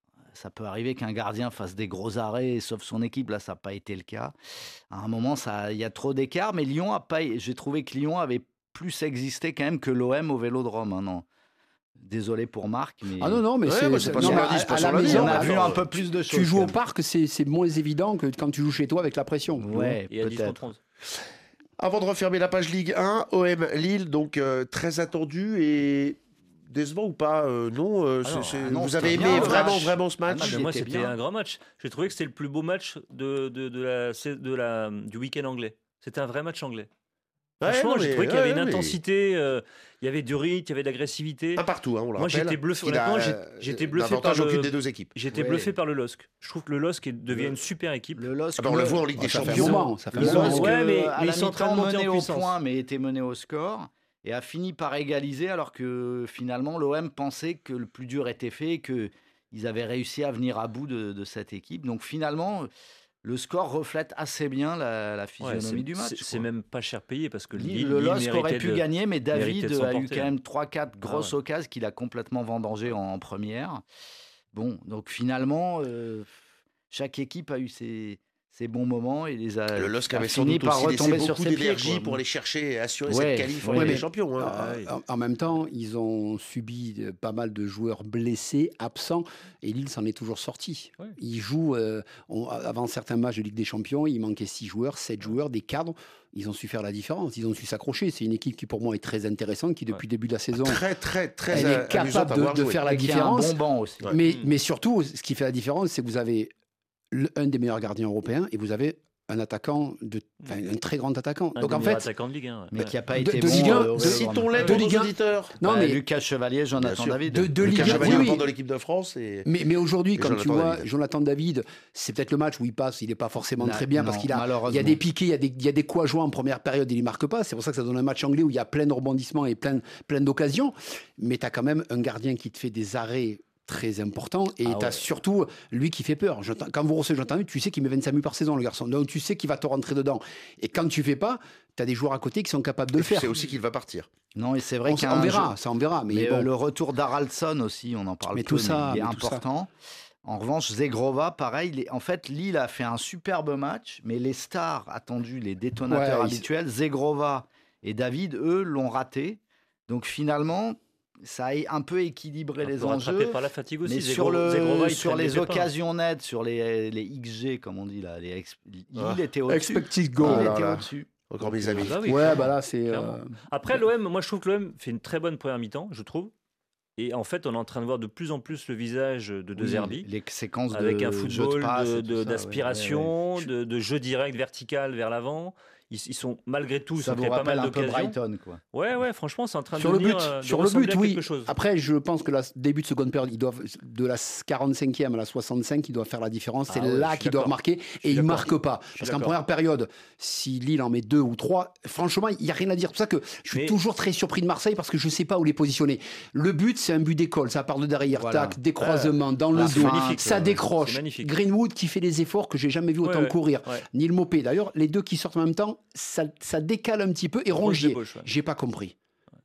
Ça peut arriver qu'un gardien fasse des gros arrêts et sauve son équipe. Là, ça n'a pas été le cas. À un moment, ça, il y a trop d'écart, mais Lyon a pas. J'ai trouvé que Lyon avait plus existé quand même que l'O M au Vélodrome. Hein, non. Désolé pour Marc, mais Ah non, non, mais Ouais, c'est. bah, c'est pas non, son mais lundi, à- c'est pas à son la lundi, maison, on a hein, vu attends, un peu plus de choses. Tu joues quand au même. parc, c'est c'est moins évident que quand tu joues chez toi avec la pression. Ouais, Et à dix contre peut-être. onze. Avant de refermer la page Ligue un, O M Lille, donc euh, très attendu et décevant ou pas euh, Non, euh, Ah c'est- non, c'est- ah non, vous c'était avez bien, aimé le vraiment, match. vraiment ce match Ah, Ah, il mais moi, était c'était bien. un grand match. J'ai trouvé que c'était le plus beau match de, de, de la, de la, du week-end anglais. C'était un vrai match anglais. Ouais, Franchement, non, j'ai mais- trouvé qu'il y avait ouais, une mais- intensité, euh, il y avait du rythme, il y avait de l'agressivité. Un partout, hein, on le Moi, rappelle. j'étais bluffé. Il a, Honnêtement, j'ai- euh, j'étais bluffé par l'avantage le- aucune des deux équipes. J'étais Ouais. bluffé par le L O S C. Je trouve que le L O S C devient Le- une super équipe. Le LOSC, Ah bah, on le voit en Ligue des Ça fait un Champions. moment, ça fait un Le Ils moment. ont- LOSC, ouais, mais- à mais la ils sont en train de mi-temps, monter en mené au puissance. point, mais était mené au score, et a fini par égaliser, alors que finalement, l'O M pensait que le plus dur était fait, et qu'ils avaient réussi à venir à bout de, de cette équipe. Donc finalement, le score reflète assez bien la, la Ouais, physionomie c'est- du match. c'est- quoi. C'est même pas cher payé parce que Lille- Lille, le Lille LOSC aurait méritait pu de- gagner, mais David méritait de a eu s'emporter, quand hein. même trois quatre grosses ouais. occasions qu'il a complètement vendangées en, en première. Bon, donc finalement, euh, chaque équipe a eu ses, ses bons moments et les a, Le L O S C a avait sans fini doute par aussi laissé retomber sur beaucoup ses pieds. d'énergie quoi. pour aller chercher et assurer Ouais, cette qualif en ouais, Ligue des mais- Champions. hein. Ah, oui. En, en même temps, ils ont subi euh, pas mal de joueurs blessés, absents, et Lille s'en est toujours sorti. Ouais. Ils jouent, euh, on- avant certains matchs de Ligue des Champions, il manquait six joueurs, sept joueurs, des cadres. Ils ont su faire la différence, ils ont su s'accrocher. C'est une équipe qui, pour moi, est très intéressante, qui, depuis le début de la saison, Très, très, très elle euh, est amusante capable à de, voir de jouer. faire la Et qui a un différence. bon banc aussi. Ouais. Mais, Mm. mais surtout, ce qui fait la différence, c'est que vous avez le- un des meilleurs gardiens européens et vous avez un attaquant, de, enfin, un très grand attaquant. Un Donc des en meilleurs fait, attaquants de Ligue un. ouais. Mais qui n'a pas De- été de bon. Ligue un, euh, au de- Vélodrome. Citons-les De pour nos Ligue un. auditeurs. non Bah, mais Lucas Chevalier, Jonathan Bien sûr. David. de, de Lucas Ligue un, Chevalier, oui, encore oui. de l'équipe de France. Et... Mais, mais aujourd'hui, Et quand tu Jonathan vois David. Jonathan David, c'est peut-être le match où il passe, il n'est pas forcément Là, très bien parce non, qu'il a, il y a malheureusement. des piquets, il y a des, il y a des coups à jouer en première période, il ne marque pas. C'est pour ça que ça donne un match anglais où il y a plein de rebondissements et plein, plein d'occasions. Mais tu as quand même un gardien qui te fait des arrêts très importants et Ah tu as ouais. surtout lui qui fait peur. J'entends- Quand vous recevez Jonathan David, tu sais qu'il met vingt-cinq buts par saison, le garçon. Donc tu sais qu'il va te rentrer dedans. Et quand tu fais pas, tu as des joueurs à côté qui sont capables de Et le puis, faire. c'est aussi qu'il va partir. Non, et c'est vrai On, qu'il y a on un verra, jeu- ça on verra. Mais, Mais bon. euh, le retour d'Haraldsson aussi, on en parle Mais peu, tout ça, mais il est mais tout ça. important. En revanche, Zegrova, pareil. il est- En fait, Lille a fait un superbe match, mais les stars attendus, les détonateurs Ouais, ils- habituels, Zegrova et David, eux, l'ont raté. Donc finalement, ça a un peu équilibré Un les peu rattrapé enjeux. par la fatigue aussi. Mais Zegro- sur, le, Zegrova, il sur traîne les des pépins. occasions nettes, sur les, les X G, comme on dit là, les ex- Lille Ah. était au-dessus. Expected Lille goal. là était là. au-dessus. Encore mes amis. Ah bah oui, Ouais, clairement. bah là c'est. euh, Clairement. Après, l'O M, moi je trouve que l'O M fait une très bonne première mi-temps, je trouve. Et en fait, on est en train de voir de plus en plus le visage de De Oui, Zerbi. les séquences Avec de un jeu de football passe et de- tout de- ça, ouais, d'aspiration, ouais, ouais. de, de jeu direct, vertical vers l'avant. Ils, ils sont malgré tout, ils Ça ont vous fait pas rappelle mal un peu d'occasions. Brighton, quoi. Ouais, ouais, franchement, c'est en train Sur de le but, devenir, euh, de sur le ressembler but, à oui. quelque chose. Après, je pense que le début de seconde période, ils doivent de la quarante-cinquième à la soixante-cinq, ils doivent faire la différence. C'est Ah ouais, là je suis qu'ils doivent d'accord. marquer suis et ils d'accord. marquent pas. suis Parce qu'en d'accord. première période, si Lille en met deux ou trois, franchement, il y a rien à dire. C'est pour ça que je suis Mais- toujours très surpris de Marseille parce que je sais pas où les positionner. Le but, c'est un but d'école, ça part de derrière, Voilà. tac, des croisements dans Ah, le c'est dos, magnifique, ça ouais. décroche. C'est magnifique. Greenwood qui fait des efforts que j'ai jamais vu Ouais, autant ouais, courir. ouais. Neil Mopé, d'ailleurs, les deux qui sortent en même temps, ça, ça décale un petit peu. Et Gauche de Rongier, gauche, ouais. j'ai pas compris.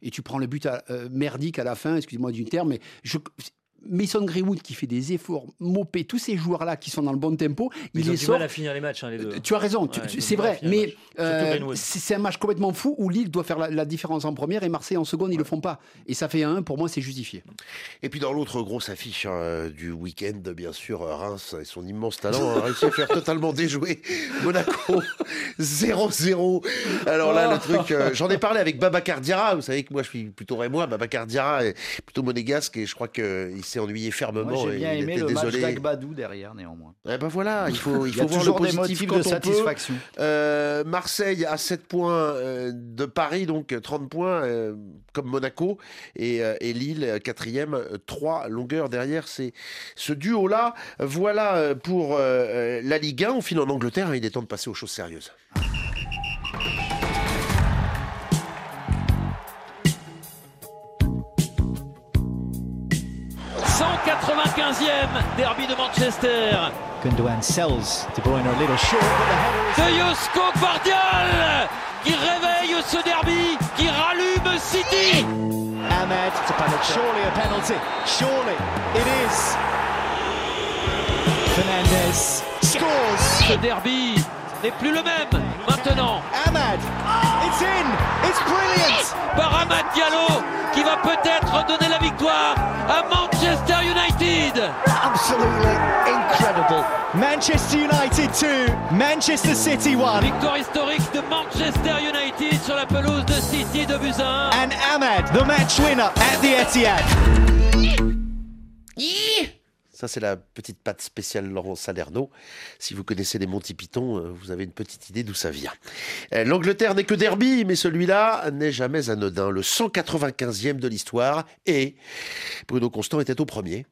et tu prends le but à, euh, merdique à la fin, excuse-moi du terme, mais je... Mason Greenwood qui fait des efforts, Mopé, tous ces joueurs-là qui sont dans le bon tempo, mais il ils ont les du sort. mal à finir les matchs, hein, les deux. Tu as raison, ouais, tu, c'est vrai, mais euh, c'est, c'est un match complètement fou où Lille doit faire la, la différence en première et Marseille en seconde, ouais. Ils le font pas. Et ça fait un un, pour moi, c'est justifié. Et puis dans l'autre grosse affiche hein, du week-end, bien sûr, Reims et son immense talent a réussi à faire totalement déjouer Monaco zéro zéro. Alors là, le truc, euh, j'en ai parlé avec Babacar Diarra. Vous savez que moi, je suis plutôt rémois. Babacar Diarra est plutôt monégasque et je crois qu'il s'est ennuyé fermement. Moi, j'ai bien et il aimé était le désolé. match d'Agbadou derrière, néanmoins. Eh ben voilà, il faut, il il faut voir toujours le des positif motifs quand de on satisfaction. peut. Euh, Marseille a sept points euh, de Paris, donc trente points euh, comme Monaco. Et, euh, et Lille, quatrième, trois longueurs derrière. C'est ce duo-là. Voilà pour euh, la Ligue un. On file en Angleterre. Hein, il est temps de passer aux choses sérieuses. cent quatre-vingt-quinzième derby de Manchester. Gundogan sells De Bruyne a little short, but the header is... de Josko Gvardiol qui réveille ce derby, qui rallume City. Ahmed, it's a penalty. Surely a penalty. Surely it is. Fernandes scores. Ce derby n'est plus le même maintenant. Ahmed, it's in. It's brilliant. Par Amad Diallo qui va peut-être donner la victoire à Manchester United. Absolutely incredible. Manchester United two, Manchester City one. Victoire historique de Manchester United sur la pelouse de City de buts à un. And Ahmed, the match winner at the Etihad. Ça, c'est la petite patte spéciale Laurent Salerno. Si vous connaissez les Monty Python, vous avez une petite idée d'où ça vient. L'Angleterre n'est que derby, mais celui-là n'est jamais anodin. Le cent quatre-vingt-quinzième de l'histoire. Et Bruno Constant était au premier.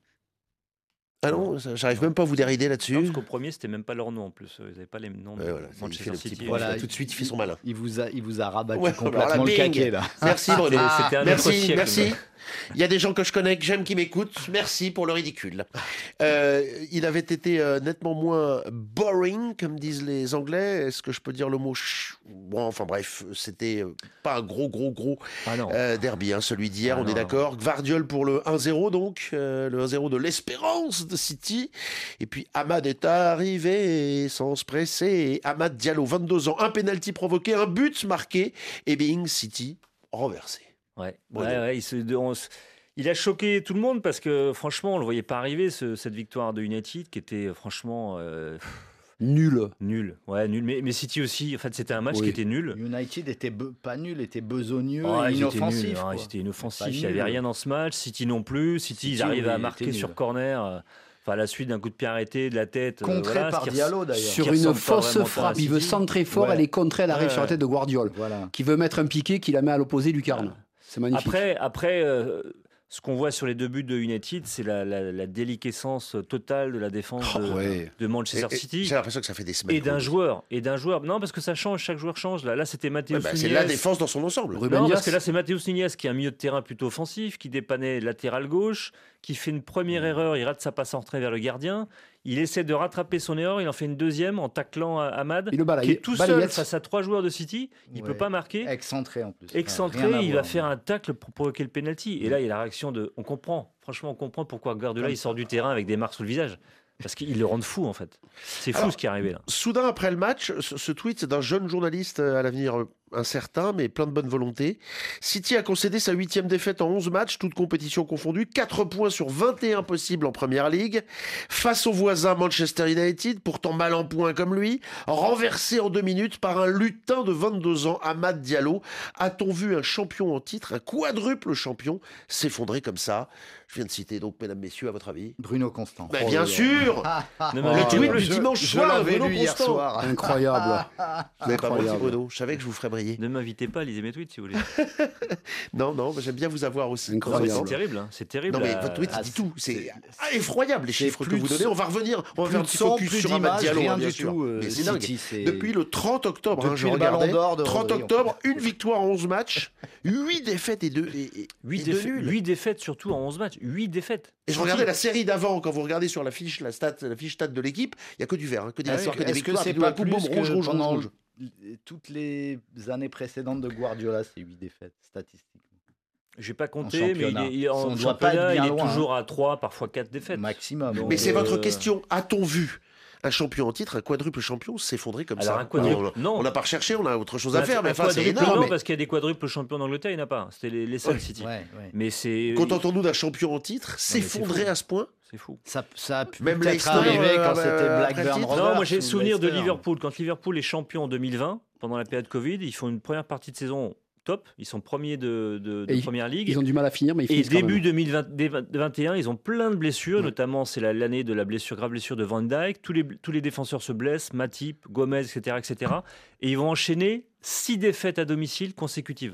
Ah non, j'arrive même pas à vous dérider là-dessus. Non, parce qu'au premier, c'était même pas leur nom en plus. Ils n'avaient pas les noms de ouais, voilà, Manchester City. Voilà, tout de suite, il fait son malin. Il vous a, il vous a rabattu ouais, complètement là, le caquet là. Merci Bruno. Ah, c'était un merci, autre siècle. Merci. Il y a des gens que je connais, que j'aime, qui m'écoutent. Merci pour le ridicule. Euh, il avait été euh, nettement moins boring, comme disent les Anglais. Est-ce que je peux dire le mot ch... Bon, enfin bref, c'était euh, pas un gros, gros, gros ah euh, derby, hein, celui d'hier, ah on non, est d'accord. Gvardiol pour le un zéro, donc, euh, le un zéro de l'espérance de City. Et puis Amad est arrivé sans se presser. Et Amad Diallo, vingt-deux ans, un pénalty provoqué, un but marqué. Et bing, City renversé. Ouais, ouais, ouais, il, se, on, il a choqué tout le monde parce que franchement, on ne le voyait pas arriver, ce, cette victoire de United qui était franchement euh, nul. Nul, ouais, nul. Mais, mais City aussi, en fait, c'était un match oui. qui était nul. United était be, pas nul, était besogneux oh, et inoffensif. Nul, hein, c'était inoffensif, il n'y avait rien dans ce match. City non plus. City, City ils arrivent oui, à marquer sur corner. Enfin, à la suite d'un coup de pied arrêté, de la tête. Contré euh, voilà, par Diallo d'ailleurs. Sur une fausse frappe, il veut centrer fort, ouais. Elle est contrée, elle arrive ouais. sur la tête de Guardiola. Voilà. Qui veut mettre un piqué, qui la met à l'opposé du Lucarne. Voilà. C'est magnifique. Après, après euh, ce qu'on voit sur les deux buts de United, c'est la, la, la déliquescence totale de la défense oh, de, ouais. de Manchester et, City. J'ai l'impression que ça fait des semaines. Et d'un joueur. Et d'un joueur. Non, parce que ça change, chaque joueur change. Là, là c'était Mathéus ouais, bah, Nunez. C'est la défense dans son ensemble. Non, parce que là, c'est Mathéus Nunez qui est un milieu de terrain plutôt offensif, qui dépannait latéral gauche, qui fait une première mmh. erreur, il rate sa passe en retrait vers le gardien. Il essaie de rattraper son erreur, il en fait une deuxième en taclant Amad, balaye, qui est tout seul face à trois joueurs de City. Il ne ouais. peut pas marquer. Excentré en plus. Excentré, enfin, il va faire un tacle pour provoquer le penalty. Et là, il y a la réaction de. On comprend, franchement, on comprend pourquoi Guardiola il sort du terrain avec des marques sous le visage. Parce qu'ils le rendent fou, en fait. C'est fou. Alors, ce qui est arrivé là. Soudain, après le match, ce, ce tweet d'un jeune journaliste à l'avenir incertain, mais plein de bonne volonté. City a concédé sa huitième défaite en onze matchs, toutes compétitions confondues, quatre points sur vingt et un possibles en Première Ligue. Face au voisin Manchester United, pourtant mal en point comme lui, renversé en deux minutes par un lutin de vingt-deux ans, Amad Diallo. A-t-on vu un champion en titre, un quadruple champion, s'effondrer comme ça? Je viens de citer donc, mesdames, messieurs, à votre avis Bruno Constant. Ben, bien oh, sûr ah, ah, Le oh, tweet du dimanche je, soir, je Bruno hier Constant. Soir. Incroyable. Vous n'avez pas menti, Bruno. Je savais que je vous ferais briller. Ne m'invitez pas à liser mes tweets, si vous voulez. non, non, j'aime bien vous avoir aussi. Incroyable. C'est terrible, hein. C'est terrible. Non, mais votre tweet, il dit tout. C'est effroyable, les chiffres que vous donnez. On va revenir, on va faire un petit focus sur Amad Diallo, bien sûr. Mais c'est dingue. Depuis le trente octobre, je regardais, trente octobre, une victoire en onze matchs, huit défaites et deux nuls. huit défaites surtout en onze matchs. huit défaites. Et je regardais la série d'avant, quand vous regardez sur la fiche, la stat, la fiche stat de l'équipe, il n'y a que du vert, hein, que des ah victoires, oui, que des victoires. Est-ce que c'est pas coup, plus boum, que rouge, rouge, pendant rouge, rouge. toutes les années précédentes de Guardiola, c'est huit défaites statistiquement? J'ai pas compté, mais il est, il est en On doit pas championnat, être bien il est loin, toujours à trois, parfois quatre défaites. Maximum. Donc, Mais c'est euh, votre question. A-t-on vu un champion en titre, un quadruple champion s'effondrer comme Alors, ça? un quadruple, on, non. On n'a pas recherché, on a autre chose à Un- faire, mais un enfin, c'est quadruple, énorme. non, parce qu'il y a des quadruples champions d'Angleterre, il n'y en a pas. C'était les, les seuls Ouais. City. Ouais, ouais. Mais c'est. Contentons-nous d'un champion en titre, c'est s'effondrer fou. à ce point? C'est fou. Ça, ça a pu Même peut-être Leicester, arriver euh, quand euh, c'était après le Blackburn titre. Rovers. Non, moi j'ai le ou souvenir de Leicester. Liverpool. Quand Liverpool est champion en deux mille vingt, pendant la période Covid, ils font une première partie de saison top. Ils sont premiers de, de, de Et ils- première ligue. Ils ont du mal à finir, mais ils Et finissent quand début même. deux mille vingt et un, ils ont plein de blessures, Ouais. notamment c'est la- l'année de la blessure, grave blessure de Van Dijk. Tous les, tous les défenseurs se blessent, Matip, Gomez, et cetera, et cetera. Et ils vont enchaîner six défaites à domicile consécutives.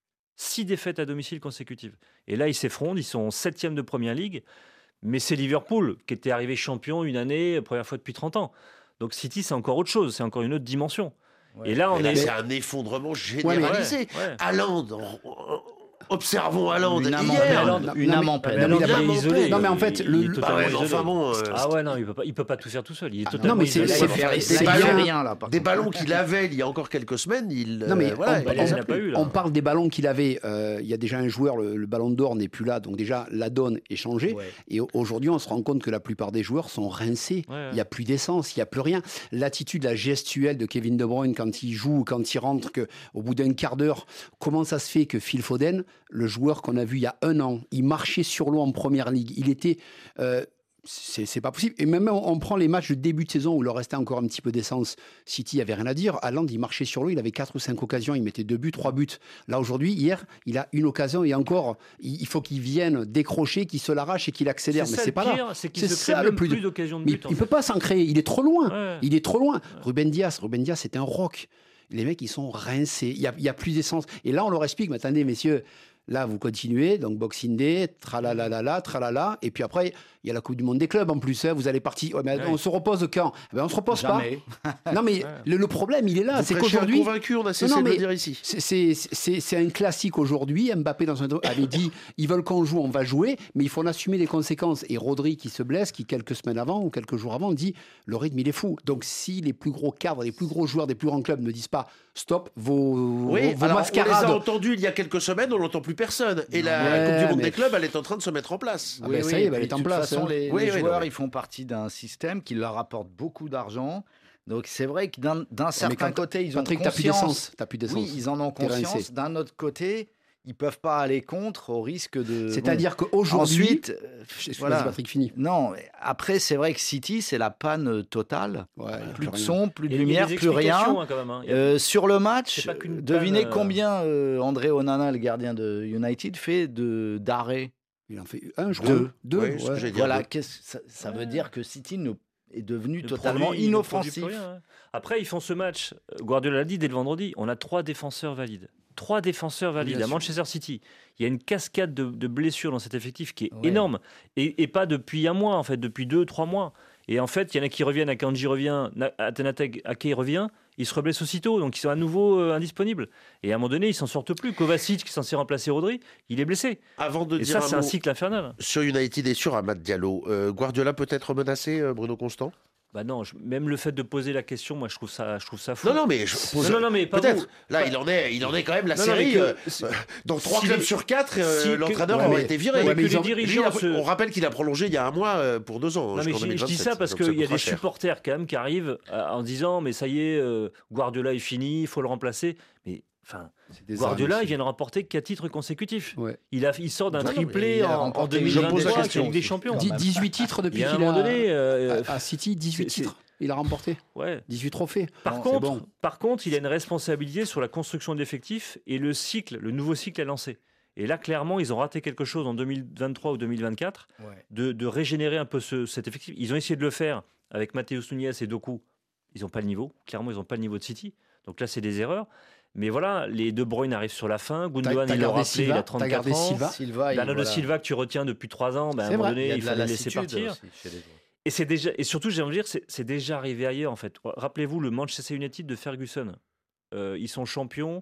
Six défaites à domicile consécutives. Et là, ils s'effondrent, ils sont septième de première ligue. Mais c'est Liverpool qui était arrivé champion une année, première fois depuis trente ans. Donc City, c'est encore autre chose, c'est encore une autre dimension. Ouais. Et là, on Mais là, est. c'est un effondrement généralisé. Ouais, ouais. Haaland, en- en- observons Haaland Une âme en hier. peine. Haaland- Une non, âme mais- en peine. Mais Haaland, il a il est pas isolé. monté. Non, mais en fait, il, le- il est Ah totalement ouais, mais isolé. enfin bon, euh, Ah ouais, non, il peut pas, il peut pas tout faire tout seul. Il est Ah non, totalement mais c'est- isolé. c'est- Il fait- Des il fait ballons- rien là. par Des contre. ballons qu'il avait il y a encore quelques semaines, il, Non, mais euh, voilà, on, il bah, les il a n'a pas plus. eu, là. on parle des ballons qu'il avait. euh, Il y a déjà un joueur, le, le ballon d'or n'est plus là. Donc déjà, la donne est changée. Ouais. Et au- aujourd'hui, on se rend compte que la plupart des joueurs sont rincés. Ouais, ouais. Il n'y a plus d'essence, il n'y a plus rien. L'attitude, la gestuelle de Kevin De Bruyne quand il joue, quand il rentre, que, au bout d'un quart d'heure, comment ça se fait que Phil Foden, le joueur qu'on a vu il y a un an, il marchait sur l'eau en première ligue. Il était... euh, c'est c'est pas possible. Et même on, on prend les matchs de début de saison où il leur restait encore un petit peu d'essence. City, il n'y avait rien à dire. Haaland, il marchait sur l'eau, il avait quatre ou cinq occasions, il mettait deux buts, trois buts. Là, aujourd'hui, hier, il a une occasion et encore, il, il faut qu'il vienne décrocher, qu'il se l'arrache et qu'il accélère. C'est Mais ça c'est le pas là. pire, c'est qu'il C'est se ça crée le même plus plus de- d'occasions de Mais but. il ne peut pas s'en créer, il est trop loin. Ouais. Il est trop loin. Ruben Dias, Ruben Dias, c'est un rock. Les mecs, ils sont rincés. Il n'y a, il y a plus d'essence. Et là, on leur explique, mais attendez, messieurs, là, vous continuez, donc Boxing Day, tralalalala, tralala. Et puis après, il y a la Coupe du Monde des clubs en plus. Hein, vous allez partir. Ouais, mais Ouais. on se repose quand? Eh ben, on se repose Jamais. pas. Non, mais le, le problème, il est là. Vous C'est prêchez un qu'aujourd'hui. convaincu, on a cessé Non, non, de mais- le dire ici. C'est- C'est c'est- c'est un classique aujourd'hui. Mbappé dans un avait dit ils veulent qu'on joue, on va jouer, mais il faut en assumer les conséquences. Et Rodri qui se blesse, qui quelques semaines avant ou quelques jours avant dit le rythme il est fou. Donc si les plus gros cadres, les plus gros joueurs des plus grands clubs ne disent pas stop vos, Oui, vos alors, on mascarades. les a entendus il y a quelques semaines, on n'entend plus personne. Et la Ouais, Coupe du Monde mais- des clubs, elle est en train de se mettre en place. Ah ben, ça y est, et bah, elle puis, est en de toute place, façon, hein. les, Oui, les oui, joueurs, non, mais- ils font partie d'un système qui leur apporte beaucoup d'argent. Donc c'est vrai que d'un d'un Mais certain quand- côté, ils ont Patrick, t'as plus conscience. d'essence. T'as plus d'essence. Oui, ils en ont T'es rincé. conscience. D'un autre côté, ils peuvent pas aller contre au risque de. C'est-à-dire bon. qu'aujourd'hui. Ensuite, euh, Excuse-moi, voilà. Patrick, fini. Non, après c'est vrai que City, c'est la panne totale. Ouais, y a Plus de rien. son, plus Il de y a- il y a lumière, des plus rien. explications, hein, quand même, hein. Il y a- Euh, sur le match, C'est pas qu'une devinez panne, euh, combien euh, André Onana, le gardien de United, fait de d'arrêts. Il en fait un, je crois. Deux. Deux. Ouais, c'est ce que ouais. j'ai dit. Voilà, deux. qu'est-ce- ça, ça veut dire que City ne- est devenu Le totalement produit- le produit inoffensif. plus rien, hein. Après, ils font ce match. Guardiola l'a dit dès le vendredi. On a trois défenseurs valides. Trois défenseurs valides Bien à sûr. Manchester City. Il y a une cascade de, de blessures dans cet effectif qui est Ouais. énorme. Et, et pas depuis un mois, en fait, depuis deux, trois mois. Et en fait, il y en a qui reviennent, Akanji revient, Na- Atenate Ake revient, ils se reblessent aussitôt, donc ils sont à nouveau euh, indisponibles. Et à un moment donné, ils s'en sortent plus. Kovacic, qui est censé remplacer Rodri, il est blessé. Avant de Et dire ça, c'est un un mot cycle infernal. sur United et sur Amad Diallo, euh, Guardiola peut être menacé, euh, Bruno Constant? Bah non, je- même le fait de poser la question, moi, je trouve ça, je trouve ça fou. Non, non, mais je pose- Non, non, non, mais pas peut-être. vous. Là, Pas- il en est, il en est quand même la Non, non, mais série. que- euh, si- euh, dans trois si clubs les- sur quatre, euh, si que- l'entraîneur ouais, aurait mais- été viré. ouais, mais Lui, que les il a- dirigeants lui, se- on rappelle qu'il a prolongé il y a un mois euh, pour deux ans. Non, mais jusqu'en je, je dis deux mille vingt-sept, ça parce donc ça qu'il y a coûtera des cher. supporters quand même qui arrivent euh, en disant mais ça y est, euh, Guardiola est fini, il faut le remplacer. Mais enfin, C'est des Guardiola, armes il vient de remporter quatre titres consécutifs. aussi. Ouais. Il, a, il sort d'un Non, non, triplé il a en, en remporté- Je pose la deux mille vingt-trois avec question la Ligue des aussi. Champions. Dix- dix-huit titres Il depuis y a un qu'il moment a. donné, euh, À, à City, dix-huit c'est- titres. Il a remporté. ouais. dix-huit trophées. Par Non, c'est contre, bon. par contre, il a une responsabilité sur la construction de l'effectif et le cycle, le nouveau cycle à lancer. Et là, clairement, ils ont raté quelque chose en deux mille vingt-trois ou deux mille vingt-quatre Ouais. de, de régénérer un peu ce- cet effectif. Ils ont essayé de le faire avec Matheus Nunes et Doku. Ils n'ont pas le niveau. Clairement, ils n'ont pas le niveau de City. Donc là, c'est des erreurs. Mais voilà, les De Bruyne arrivent sur la fin. T'as Gundogan, t'as il l'a gardé rappelé, il Silva. a T'as trente-quatre gardé ans. Silva. Silva, il- Bernardo voilà. Silva que tu retiens depuis trois ans, ben, à un C'est moment vrai. donné, Il y a il de la fallait le laisser lassitude partir. aussi chez les joueurs. Et, c'est déjà, et surtout, j'ai envie de dire, c'est, c'est déjà arrivé ailleurs, en fait. Rappelez-vous le Manchester United de Ferguson. Euh, ils sont champions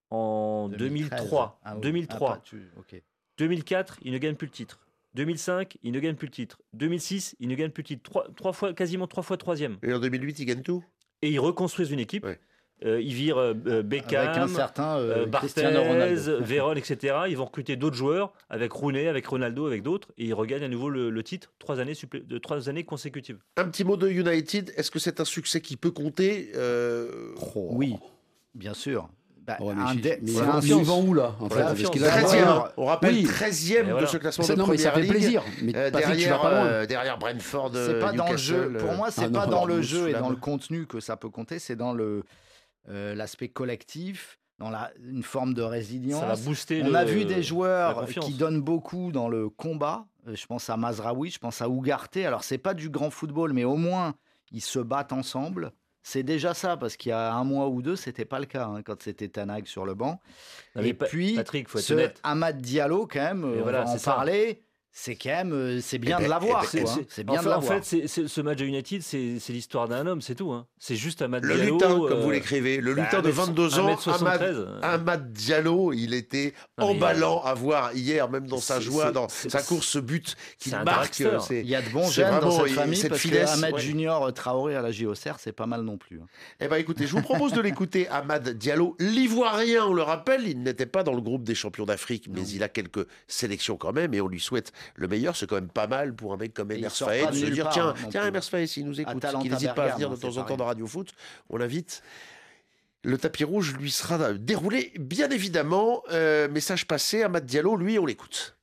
en deux mille trois. Ah oui. deux mille trois. Ah, pas, tu- ok. deux mille quatre, ils ne gagnent plus le titre. deux mille cinq, ils ne gagnent plus le titre. deux mille six, ils ne gagnent plus le titre. Trois, trois fois, quasiment trois fois troisième. Et en deux mille huit, il gagne tout. Et ils reconstruisent une équipe. Ouais. euh, ils virent euh, Beckham, avec un certain euh, euh, Barthez, Vérone, et cetera. Ils vont recruter d'autres joueurs avec Rooney, avec Ronaldo, avec d'autres, et ils regagnent à nouveau le, le titre trois années, supplé- de trois années consécutives. Un petit mot de United. Est-ce que c'est un succès qui peut compter euh... oh. Oui, bien sûr. Bah, ouais, un dé- mais c'est un un suivant où là en fait, Voilà, parce qu'il a- treizième, on rappelle oui. treizième voilà. de ce classement Ça, de non, mais ça Première fait Ligue. plaisir. Mais Euh, Patrick, tu vas derrière, pas loin. euh, derrière Brentford, c'est pas dans le jeu. Newcastle, Pour moi, c'est ah, pas non, dans non, le non, jeu et Fulham. dans le contenu que ça peut compter. C'est dans le euh, l'aspect collectif, dans la, une forme de résilience. Ça va booster On le- a vu des la joueurs confiance. qui donnent beaucoup dans le combat. Euh, Je pense à Mazraoui, je pense à Ugarte. Alors, c'est pas du grand football, mais au moins, ils se battent ensemble. C'est déjà ça, parce qu'il y a un mois ou deux, c'était pas le cas hein, quand c'était Tanag sur le banc. Non, mais Et Pa- puis, Patrick, faut être ce honnête. Amad Diallo, quand même, Mais on voilà, va en c'est ça. parler. C'est quand même, euh, c'est bien Eh ben, de l'avoir. eh ben, quoi, hein. C'est- C'est bien en de fait, en l'avoir. fait, c'est- c'est- ce match à United, c'est c'est l'histoire d'un homme, c'est tout. Hein. C'est juste Amad Le Diallo. lutin, comme euh, vous l'écrivez, le bah, lutin de vingt-deux ans, un mètre soixante-treize, Amad, euh. Amad Diallo, il était Non, mais, emballant à voir hier, même dans sa c'est- joie, c'est- dans c'est- sa course, ce but qu'il c'est un marque. dragster. c'est- Il y a de bons c'est gènes dans vraiment- cette il- famille cette parce finesse, que Ahmed ouais. Junior Traoré à la J O C R, c'est pas mal non plus. hein. Eh bien, écoutez, je vous propose de l'écouter, Amad Diallo, l'Ivoirien, on le rappelle, il n'était pas dans le groupe des champions d'Afrique, mais il a quelques sélections quand même, et on lui souhaite le meilleur. C'est quand même pas mal pour un mec comme Et il Emers sort Faé pas de de se nulle dire part, tiens, hein, non tiens plus. Emers Faé, s'il nous écoute, Atalanta qu'il n'hésite pas à Bergame, venir de hein, temps c'est en temps pareil. dans Radio Foot, on l'invite. Le tapis rouge lui sera déroulé, bien évidemment. Euh, message passé, Amad Diallo, lui, on l'écoute.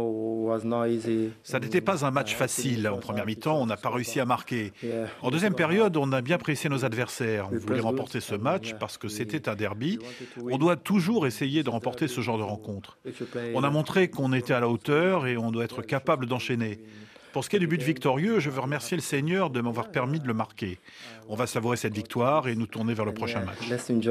Ça n'était pas un match facile. En première mi-temps, on n'a pas réussi à marquer. En deuxième période, on a bien pressé nos adversaires. On voulait remporter ce match parce que c'était un derby. On doit toujours essayer de remporter ce genre de rencontre. On a montré qu'on était à la hauteur et on doit être capable d'enchaîner. Pour ce qui est du but victorieux, je veux remercier le Seigneur de m'avoir permis de le marquer. On va savourer cette victoire et nous tourner vers le prochain match.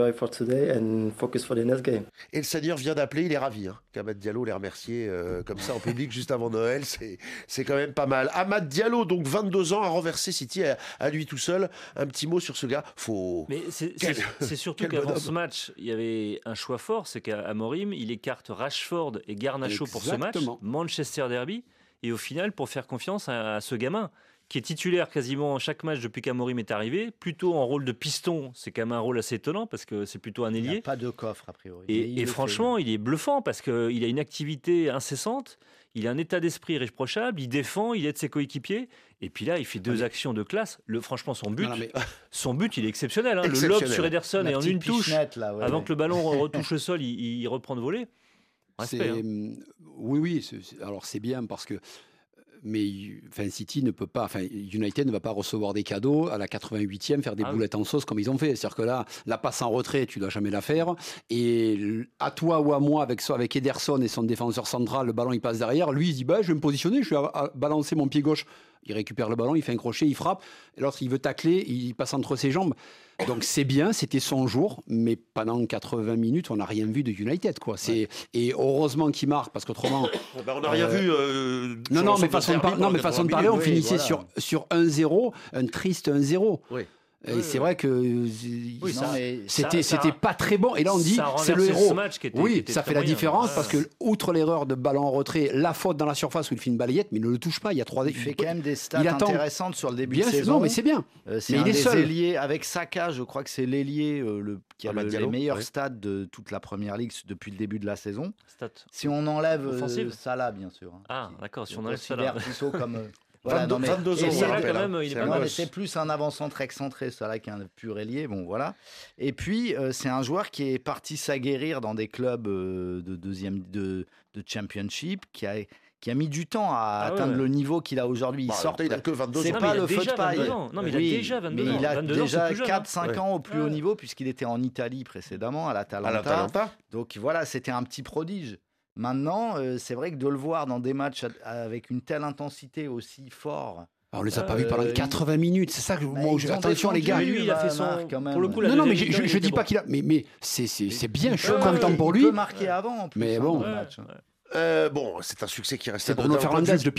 Et le Seigneur vient d'appeler, il est ravi. Hein, qu'Amad Diallo l'ait remercié euh, comme ça en public juste avant Noël, c'est, c'est quand même pas mal. Amad Diallo, donc vingt-deux ans, a renversé City à, à lui tout seul. Un petit mot sur ce gars. Faut... Mais c'est, Quel- c'est, c'est surtout quel qu'avant bonhomme. ce match, il y avait un choix fort, c'est qu'à Amorim, il écarte Rashford et Garnacho pour ce match, Exactement. Manchester Derby, et au final, pour faire confiance à, à ce gamin, qui est titulaire quasiment chaque match depuis qu'Amorim est arrivé, plutôt en rôle de piston, c'est quand même un rôle assez étonnant, parce que c'est plutôt un Il n'y ailier. a pas de coffre, a priori. Mais Et, il et le franchement, il est bluffant parce qu'il a une activité incessante, il a un état d'esprit irréprochable, il défend, il aide ses coéquipiers. Et puis là, il fait deux actions de classe. Le, franchement, son but, Non, non, mais- son but, il est exceptionnel. hein. Le Exceptionnel. lob sur Ederson fait. et La en petite une touche, pichenette, là, ouais, avant ouais. que le ballon retouche le sol, il, il reprend de voler. C'est, Respect, hein. hum, oui, oui. c'est- c'est- alors c'est bien parce que, mais enfin, City ne peut pas, enfin, United ne va pas recevoir des cadeaux à la quatre-vingt-huitième, faire des Ah oui. boulettes en sauce comme ils ont fait. C'est-à-dire que là, la passe en retrait, tu dois jamais la faire. Et l- à toi ou à moi, avec ça, avec Ederson et son défenseur central, le ballon il passe derrière. Lui, il dit bah, je vais me positionner, je vais à- à balancer mon pied gauche. Il récupère le ballon, il fait un crochet, il frappe. Et l'autre, il veut tacler, il passe entre ses jambes. Donc c'est bien, c'était son jour, mais pendant quatre-vingts minutes, on n'a rien vu de United, quoi. C'est et heureusement qu'il marque parce qu'autrement. Ben, on n'a rien Euh, vu. euh, Non, sur non, l'ensemble mais façon de, derby par- non, pendant mais façon de quatre-vingts parler, on minutes. oui, finissait voilà. sur, sur un zéro, un triste un zéro. Oui. Et Oui, c'est oui. vrai que euh, Oui, Non, ça- mais c'était ça- c'était pas très bon. Et là, on dit, ça a c'est le renversé héros. ce match qui était- oui, qui était ça très fait la moyen. différence Ouais. parce que, outre l'erreur de ballon en retrait, la faute dans la surface où il fait une balayette, mais il ne le touche pas. Il y a trois. Il fait quand même des stats il attend. intéressantes sur le début Bien de sûr, saison. non, mais c'est bien. Euh, c'est Mais un il est des seul. ailiers avec Saka, je crois que c'est l'ailier euh, le, qui a Amad le- Diallo, les meilleurs ouais. stats de toute la première ligue depuis le début de la saison. Stat. Si on enlève euh, Offensive. Salah, bien sûr. hein, Ah, qui- d'accord, si qui on enlève Salah. considère plutôt comme. euh, vingt-deux non, mais- vingt-deux et ans, c'est on Salah, rappelle, quand hein. même, il est C'est pas un non, mal. mais gosse. c'est plus un avant-centre excentré, Salah qu'un pur ailier, bon voilà. Et puis euh, c'est un joueur qui est parti s'aguerrir dans des clubs euh, de deuxième de, de championship, qui a qui a mis du temps à Ah ouais, atteindre ouais. le niveau qu'il a aujourd'hui. Il Bah, sort. il a que vingt-deux C'est ans. Non, pas mais il a le feu déjà de paille. vingt-deux ans. Non, mais il a Oui, déjà vingt-deux mais ans. il a vingt-deux ans, c'est déjà plus jeune, hein. quatre cinq Ouais. ans au plus haut Ouais. niveau puisqu'il était en Italie précédemment à À l'Atalanta. l'Atalanta. Donc voilà, c'était un petit prodige. Maintenant, euh, c'est vrai que de le voir dans des matchs a- avec une telle intensité aussi fort. On les a pas Euh, vus pendant il- quatre-vingts minutes. C'est ça que Mais moi, ils je- ont attention les gars. Mais lui, il a fait son. Marc, quand même. Pour le coup, la Non, non, mais deuxième je, je, mi-temps, je il dis était pas bon. qu'il a. Mais, mais c'est, c'est, c'est bien. Je suis Ouais, content ouais, pour il lui. peut marquer avant en plus. Mais hein, bon. dans le Ouais, match. ouais. Euh, bon, c'est un succès qui reste C'est Bruno d'un point de Fernandes vue- de piquer.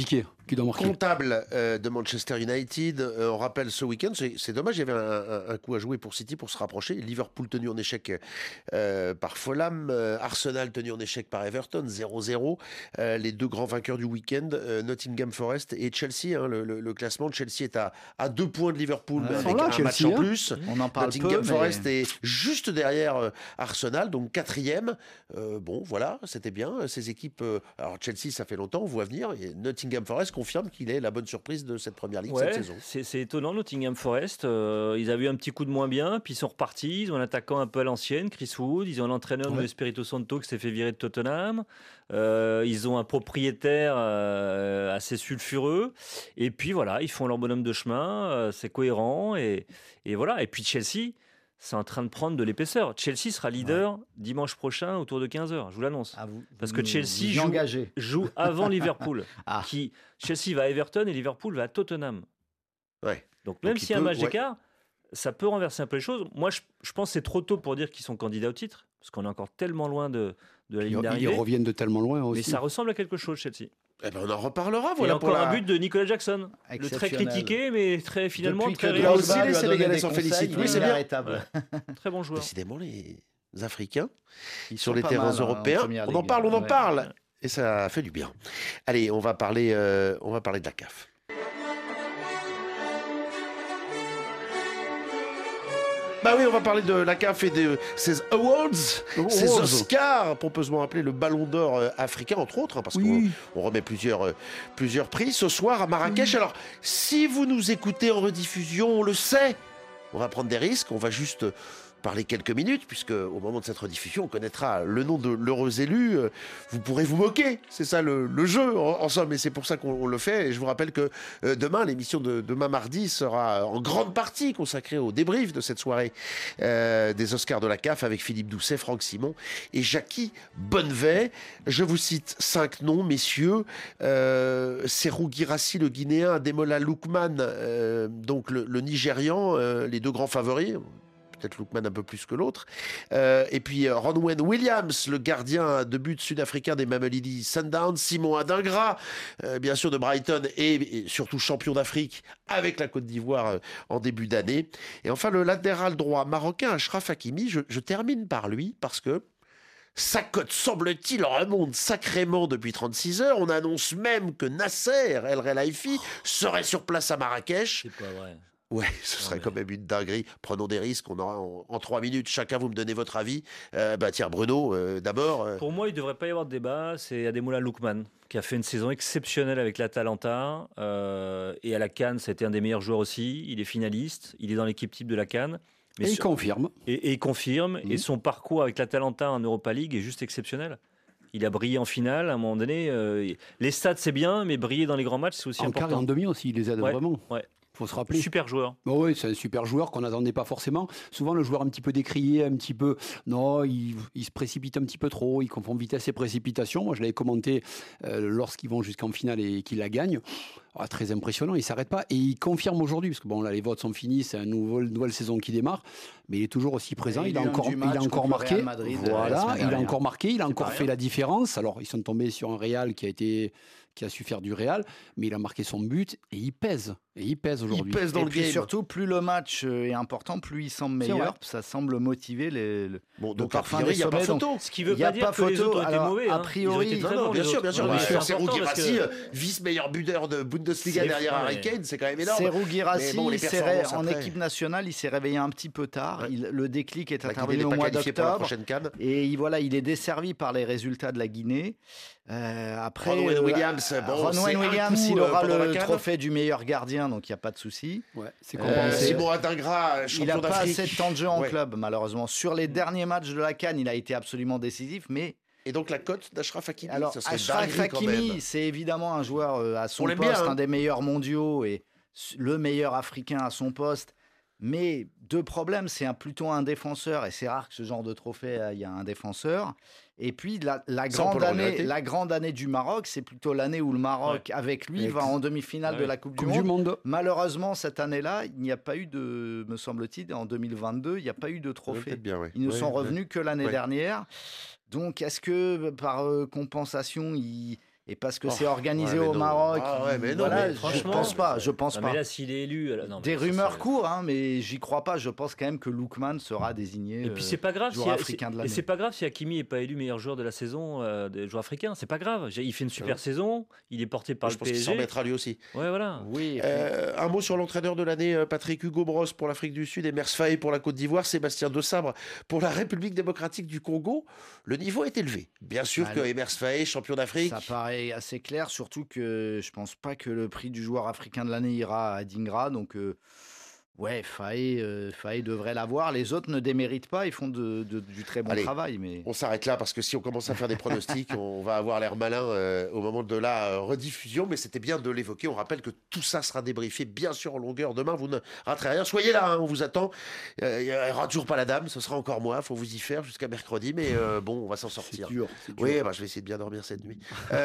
qui doit marquer. Comptable euh, de Manchester United. Euh, on rappelle ce week-end, c'est, c'est dommage, il y avait un, un, un coup à jouer pour City pour se rapprocher. Liverpool tenu en échec euh, par Fulham, euh, Arsenal tenu en échec par Everton, zéro zéro. Euh, les deux grands vainqueurs du week-end, euh, Nottingham Forest et Chelsea. Hein, le, le, le classement de Chelsea est à, à deux points de Liverpool, Ouais, mais avec là, un Chelsea, match en hein. plus. On en parle Nottingham peu, Forest mais... est juste derrière euh, Arsenal, donc quatrième. Euh, bon, voilà, c'était bien. Ces équipes, euh, alors Chelsea, ça fait longtemps, on voit venir. Et Nottingham Forest confirme qu'il est la bonne surprise de cette première ligue Ouais, cette saison. C'est, c'est étonnant, Nottingham Forest. Euh, ils avaient eu un petit coup de moins bien, puis ils sont repartis. Ils ont un attaquant un peu à l'ancienne, Chris Wood. Ils ont un entraîneur, ouais. de Espirito Santo, qui s'est fait virer de Tottenham. Euh, ils ont un propriétaire euh, assez sulfureux. Et puis voilà, ils font leur bonhomme de chemin. Euh, c'est cohérent. Et, et voilà. Et puis Chelsea, c'est en train de prendre de l'épaisseur. Chelsea sera leader ouais. dimanche prochain autour de quinze heures, je vous l'annonce. Ah, vous, Parce que Chelsea joue, joue avant Liverpool. ah. qui, Chelsea va à Everton et Liverpool va à Tottenham. Ouais. Donc même Donc s'il y a un match ouais. d'écart, ça peut renverser un peu les choses. Moi, je, je pense que c'est trop tôt pour dire qu'ils sont candidats au titre, parce qu'on est encore tellement loin de, de la ligne d'arrivée. Ils reviennent de tellement loin aussi. Mais ça ressemble à quelque chose, Chelsea. Eh ben on en reparlera. Voilà et encore pour la... un but de Nicolas Jackson, le très critiqué, mais très finalement Depuis très réussi. Là aussi, les Sénégalais s'en félicitent. Oui, c'est bien. Ouais. Très bon joueur. Décidément, les Africains Ils sur les terrains mal, européens, hein, on en parle, on en ouais. parle, et ça fait du bien. Allez, on va parler, euh, on va parler de la C A F. Bah oui, on va parler de la C A F et de ses awards, oh, ses Oscars, pompeusement appelé le Ballon d'Or euh, africain, entre autres, hein, parce oui. qu'on on remet plusieurs, euh, plusieurs prix ce soir à Marrakech. Oui. Alors, si vous nous écoutez en rediffusion, on le sait, on va prendre des risques, on va juste parler quelques minutes, puisque au moment de cette rediffusion, on connaîtra le nom de l'heureux élu. Vous pourrez vous moquer, c'est ça le, le jeu, en, en somme, et c'est pour ça qu'on le fait. Et je vous rappelle que euh, demain, l'émission de demain mardi sera en grande partie consacrée au débrief de cette soirée euh, des Oscars de la C A F avec Philippe Doucet, Franck Simon et Jackie Bonnevet. Je vous cite cinq noms, messieurs. Euh, Serhou Guirassy, le Guinéen, Ademola Lookman, euh, donc le, le Nigérian, euh, les deux grands favoris. Peut-être Lookman un peu plus que l'autre. Euh, et puis euh, Ronwen Williams, le gardien de but sud-africain des Mamelodi Sundowns. Simon Adingra, euh, bien sûr de Brighton et, et surtout champion d'Afrique avec la Côte d'Ivoire euh, en début d'année. Et enfin le latéral droit marocain Achraf Hakimi. Je, je termine par lui parce que sa cote, semble-t-il, remonte sacrément depuis trente-six heures. On annonce même que Nasser El Khelaifi serait sur place à Marrakech. C'est pas vrai. Ouais, ce serait quand même une dinguerie. Prenons des risques. On aura en, en trois minutes. Chacun, vous me donnez votre avis. Euh, bah tiens, Bruno, euh, d'abord. Euh... Pour moi, il ne devrait pas y avoir de débat. C'est Ademola Lookman qui a fait une saison exceptionnelle avec l'Atalanta. Euh, et à la CAN, ça a été un des meilleurs joueurs aussi. Il est finaliste. Il est dans l'équipe type de la CAN. Mais et sur... il confirme. Et, et il confirme. Mmh. Et son parcours avec l'Atalanta en Europa League est juste exceptionnel. Il a brillé en finale à un moment donné. Euh, les stats, c'est bien, mais briller dans les grands matchs, c'est aussi en important. En quart et en demi aussi, il les aide ouais, vraiment. Ouais. Faut se rappeler. Super joueur. Oh oui, c'est un super joueur qu'on n'attendait pas forcément. Souvent, le joueur un petit peu décrié, un petit peu... Non, il, il se précipite un petit peu trop, il confond vitesse et précipitation. Moi, je l'avais commenté euh, lorsqu'ils vont jusqu'en finale et qu'ils la gagnent. Ah, très impressionnant, il ne s'arrête pas. Et il confirme aujourd'hui, parce que bon, là, les votes sont finis, c'est une nouvelle, nouvelle saison qui démarre, mais il est toujours aussi présent. Il, il a encore, il a encore marqué. Madrid, voilà, il a encore marqué, il a encore fait la différence. Alors, ils sont tombés sur un Real qui a été... qui a su faire du Real, mais il a marqué son but et il pèse. Et il pèse aujourd'hui. Il pèse dans et le puis game. Surtout, plus le match est important, plus il semble meilleur. Ça semble motiver les. le Bon, donc a priori, il n'y a pas photo. Ce qui veut pas dire que les autres ont été mauvais. A priori, non, non, bien sûr, bien sûr. Ouais. Serhou Guirassy, vice-meilleur buteur de Bundesliga derrière Harry Kane, c'est quand même énorme. Serhou Guirassy, bon, en équipe nationale, il s'est réveillé un petit peu tard. Ouais. Il, le déclic est intervenu au mois d'octobre. Et il, voilà, il est desservi par les résultats de la Guinée. Euh, après, Ronwen Williams, bon, Ronwen Williams, il aura le trophée du meilleur gardien, donc il n'y a pas de souci. Ouais, c'est compensé. Euh, Simon Adingra, champion il n'a pas d'Afrique. assez de temps de jeu en ouais. club, malheureusement. Sur les derniers matchs de la CAN, il a été absolument décisif, mais... Et donc la cote d'Achraf Hakimi, alors ça serait Achraf Hakimi, c'est évidemment un joueur euh, à son poste, bien, hein. un des meilleurs mondiaux et le meilleur africain à son poste. Mais deux problèmes, c'est un, plutôt un défenseur, et c'est rare que ce genre de trophée, il y a un défenseur. Et puis la, la, grande année, la grande année du Maroc, c'est plutôt l'année où le Maroc, ouais. avec lui, Ex- va en demi-finale ouais. de la Coupe, coupe du, du monde. Monde. Malheureusement, cette année-là, il n'y a pas eu de, me semble-t-il, en deux mille vingt-deux, il n'y a pas eu de trophée. Bien, ouais. Ils ne ouais, sont revenus ouais. que l'année ouais. dernière. Donc, est-ce que par euh, compensation, il... et parce que Oh, c'est organisé ouais, au non. Maroc. Ah ouais, mais non, voilà, mais je franchement, pense pas. Je pense Non, pas. mais là, s'il est élu. alors- non, mais Des ça, rumeurs c'est- courent, hein, mais j'y crois pas. Je pense quand même que Lookman sera désigné. Et puis euh, c'est pas grave. joueur si, africain si- de et l'année. c'est pas grave si Hakimi est pas élu meilleur joueur de la saison euh, des joueurs africains. C'est pas grave. Il fait une super saison. Il est porté par Je le pense qu'il P S s'en G. mettra lui aussi. Ouais, voilà. Oui. et puis- Euh, un mot sur l'entraîneur de l'année, euh, Patrick Hugo Bross pour l'Afrique du Sud, Emers Faé pour la Côte d'Ivoire, Sébastien De Sabre pour la République démocratique du Congo. Le niveau est élevé. Bien sûr Ah, que le- Emers Faé, champion d'Afrique. Ça paraît assez clair, surtout que je pense pas que le prix du joueur africain de l'année ira à Dingra. Donc, euh, ouais, Faé, euh, Faé devrait l'avoir. Les autres ne déméritent pas, ils font de- de- du très bon Allez, travail. Mais... On s'arrête là parce que si on commence à faire des pronostics, on va avoir l'air malin euh, au moment de la euh, rediffusion. Mais c'était bien de l'évoquer. On rappelle que tout ça sera débriefé bien sûr en longueur demain. Vous ne raterez rien. Soyez là, hein, on vous attend. Euh, Il n'y aura toujours pas la dame, ce sera encore moi. Il faut vous y faire jusqu'à mercredi. Mais euh, bon, on va s'en sortir. C'est dur. c'est dur. Oui, bah, je vais essayer de bien dormir cette nuit.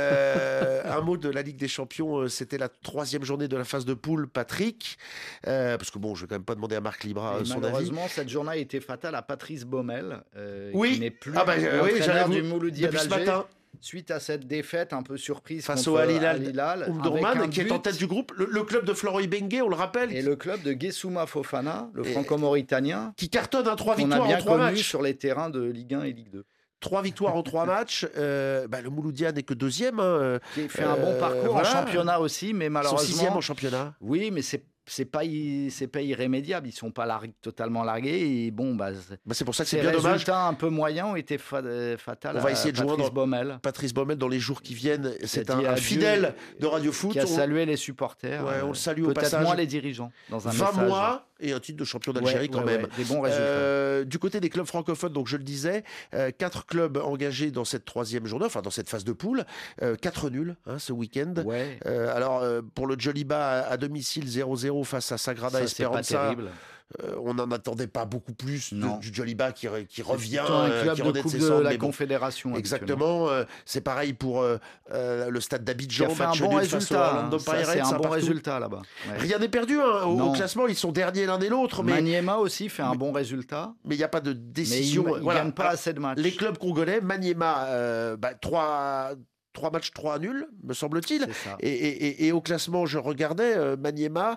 Euh, un mot de la Ligue des Champions, euh, c'était la troisième journée de la phase de poule, Patrick. Euh, parce que bon, je vais quand même pas demander à Marc Libra Et euh, son avis. malheureusement, cette journée a été fatale à Patrice Baumel, euh, Oui. qui n'est plus Ah bah, euh, oui, l'entraîneur j'allais du vous- Mouloudia depuis ce d'Alger, matin. suite à cette défaite un peu surprise Face contre au Al Hilal, Al Hilal, avec Omdurman, un qui est en but. tête du groupe. Le, le club de Florent Ibenge, on le rappelle, Et le club de Guessouma Fofana, le Et- franco-mauritanien, qui cartonne un trois qu'on a victoires bien en trois connu matchs. sur les terrains de Ligue un et Ligue deux. Trois victoires en trois matchs. Euh, bah, le Mouloudia n'est que deuxième. Hein. Qui fait un bon Euh, parcours voilà. en championnat aussi, mais Ils sont malheureusement... sixième en championnat. Oui, mais c'est c'est pas i- c'est pas irrémédiable. Ils sont pas largués- totalement largués et bon, bah, c'est- Bah, c'est pour ça que c'est ces bien dommage. résultats un peu moyens ont été fa- euh, fatals On va à essayer de Patrice joindre Baumel, Patrice Baumel dans les jours qui viennent. C'est dit un, un adieu, fidèle de Radio Foot. qui a On- salué les supporters. Ouais, on euh, le salue au peut-être passage. moins les dirigeants dans un vingt message. mois et un titre de champion d'Algérie Ouais, quand ouais, même. ouais, des bons résultats. Euh, du côté des clubs francophones, donc je le disais, euh, quatre clubs engagés dans cette troisième journée, enfin dans cette phase de poule, euh, quatre nuls hein, ce week-end. Ouais, Euh, alors euh, pour le Joliba à, à domicile zéro zéro face à Sagrada ça c'est pas Esperanza, terrible. euh, on n'en attendait pas beaucoup plus de- Non. du Joliba qui, re- qui revient, Plutôt un euh, club qui de renaît coupe ses de cendres, la mais bon. Confédération. Exactement, euh, c'est pareil pour euh, euh, le stade Qui d'Abidjan, a fait un match bon nul face au résultat. hein. Orlando Ça, Pirates, c'est un un bon partout. résultat là-bas. Ouais. Rien n'est perdu hein, au, au Non. classement, ils sont derniers l'un et l'autre, mais Maniema aussi fait un mais- bon résultat, mais il n'y a pas de mais il décision. ne Voilà. gagne pas assez de matchs. Les clubs congolais, Maniema, euh, bah, trois, trois matchs, trois nuls, me semble-t-il. C'est ça. Et, et- et- et au classement, je regardais, euh, Maniema,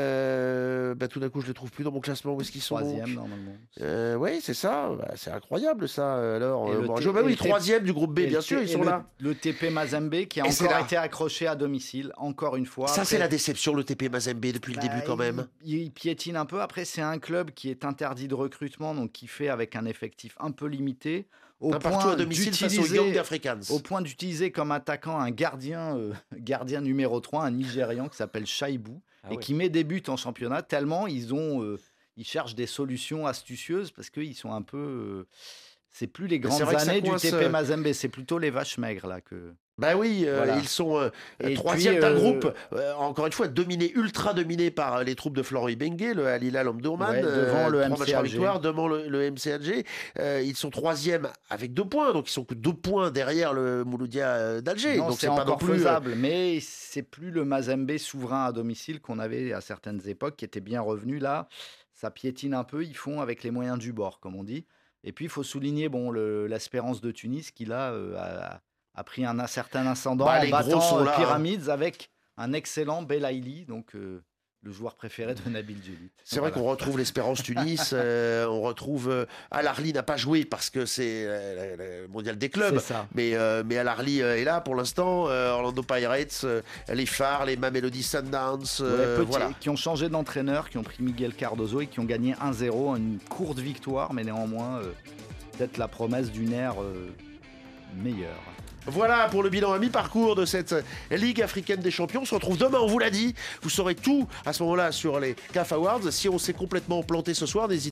euh, bah, tout d'un coup, je ne les trouve plus dans mon classement. Où est-ce qu'ils sont Troisième donc normalement. Euh, Oui, c'est ça. Bah, c'est incroyable, ça. Alors, Et euh, le bon, T- je- bah et oui, le T- troisième du groupe B, Et bien le sûr, T- ils et sont le, là. Le T P Mazembe qui a Et c'est encore là. été accroché à domicile, encore une fois. Ça, c'est Après, la déception, le T P Mazembe, depuis le bah, début, quand même. Il, il piétine un peu. Après, c'est un club qui est interdit de recrutement, donc qui fait avec un effectif un peu limité, au Un partout point à domicile face aux d'utiliser- Young Africans. au point d'utiliser comme attaquant un gardien, euh, gardien numéro trois, un Nigérian qui s'appelle Shaibou, Ah et ouais. qui met des buts en championnat, tellement ils ont... euh, ils cherchent des solutions astucieuses parce qu'ils sont un peu... euh, c'est plus les Mais c'est grandes vrai que ça années du coince, T P euh, Mazembe, c'est plutôt les vaches maigres là que... Bah oui, euh, Voilà. ils sont euh, Et troisième puis, d'un euh, groupe, euh, encore une fois, dominé, ultra dominé par euh, les troupes de Florent Ibenge, le Al Hilal Omdurman, Ouais, devant le trois M C matchs par Alger. victoire, devant le, le M C Alger. Euh, ils sont troisième avec deux points, donc ils sont que deux points derrière le Mouloudia euh, d'Alger. Non, Donc c'est pas non encore plus. euh, faisable, mais c'est plus le Mazembe souverain à domicile qu'on avait à certaines époques, qui était bien revenu. Là, ça piétine un peu. Ils font avec les moyens du bord, comme on dit. Et puis, il faut souligner bon, le- l'Espérance de Tunis, qui là euh, a, a pris un, un certain ascendant Bah, en les gros battant sont euh, là, hein. Pyramids avec un excellent Belaïli, donc euh, le joueur préféré de Nabil Djellit. C'est vrai Voilà. qu'on retrouve l'Espérance Tunis, euh, on retrouve euh, Al Ahly n'a pas joué parce que c'est euh, le le mondial des clubs. C'est ça. Mais, euh, mais Al Ahly euh, est là pour l'instant. Euh, Orlando Pirates, euh, les Phares, les Mamelody Sundowns. euh, Ouais, petits- voilà. Qui ont changé d'entraîneur, qui ont pris Miguel Cardozo et qui ont gagné un zéro, une courte victoire, mais néanmoins euh, peut-être la promesse d'une ère euh, meilleure. Voilà pour le bilan à mi-parcours de cette Ligue africaine des champions. On se retrouve demain, on vous l'a dit. Vous saurez tout à ce moment-là sur les C A F Awards. Si on s'est complètement planté ce soir, n'hésitez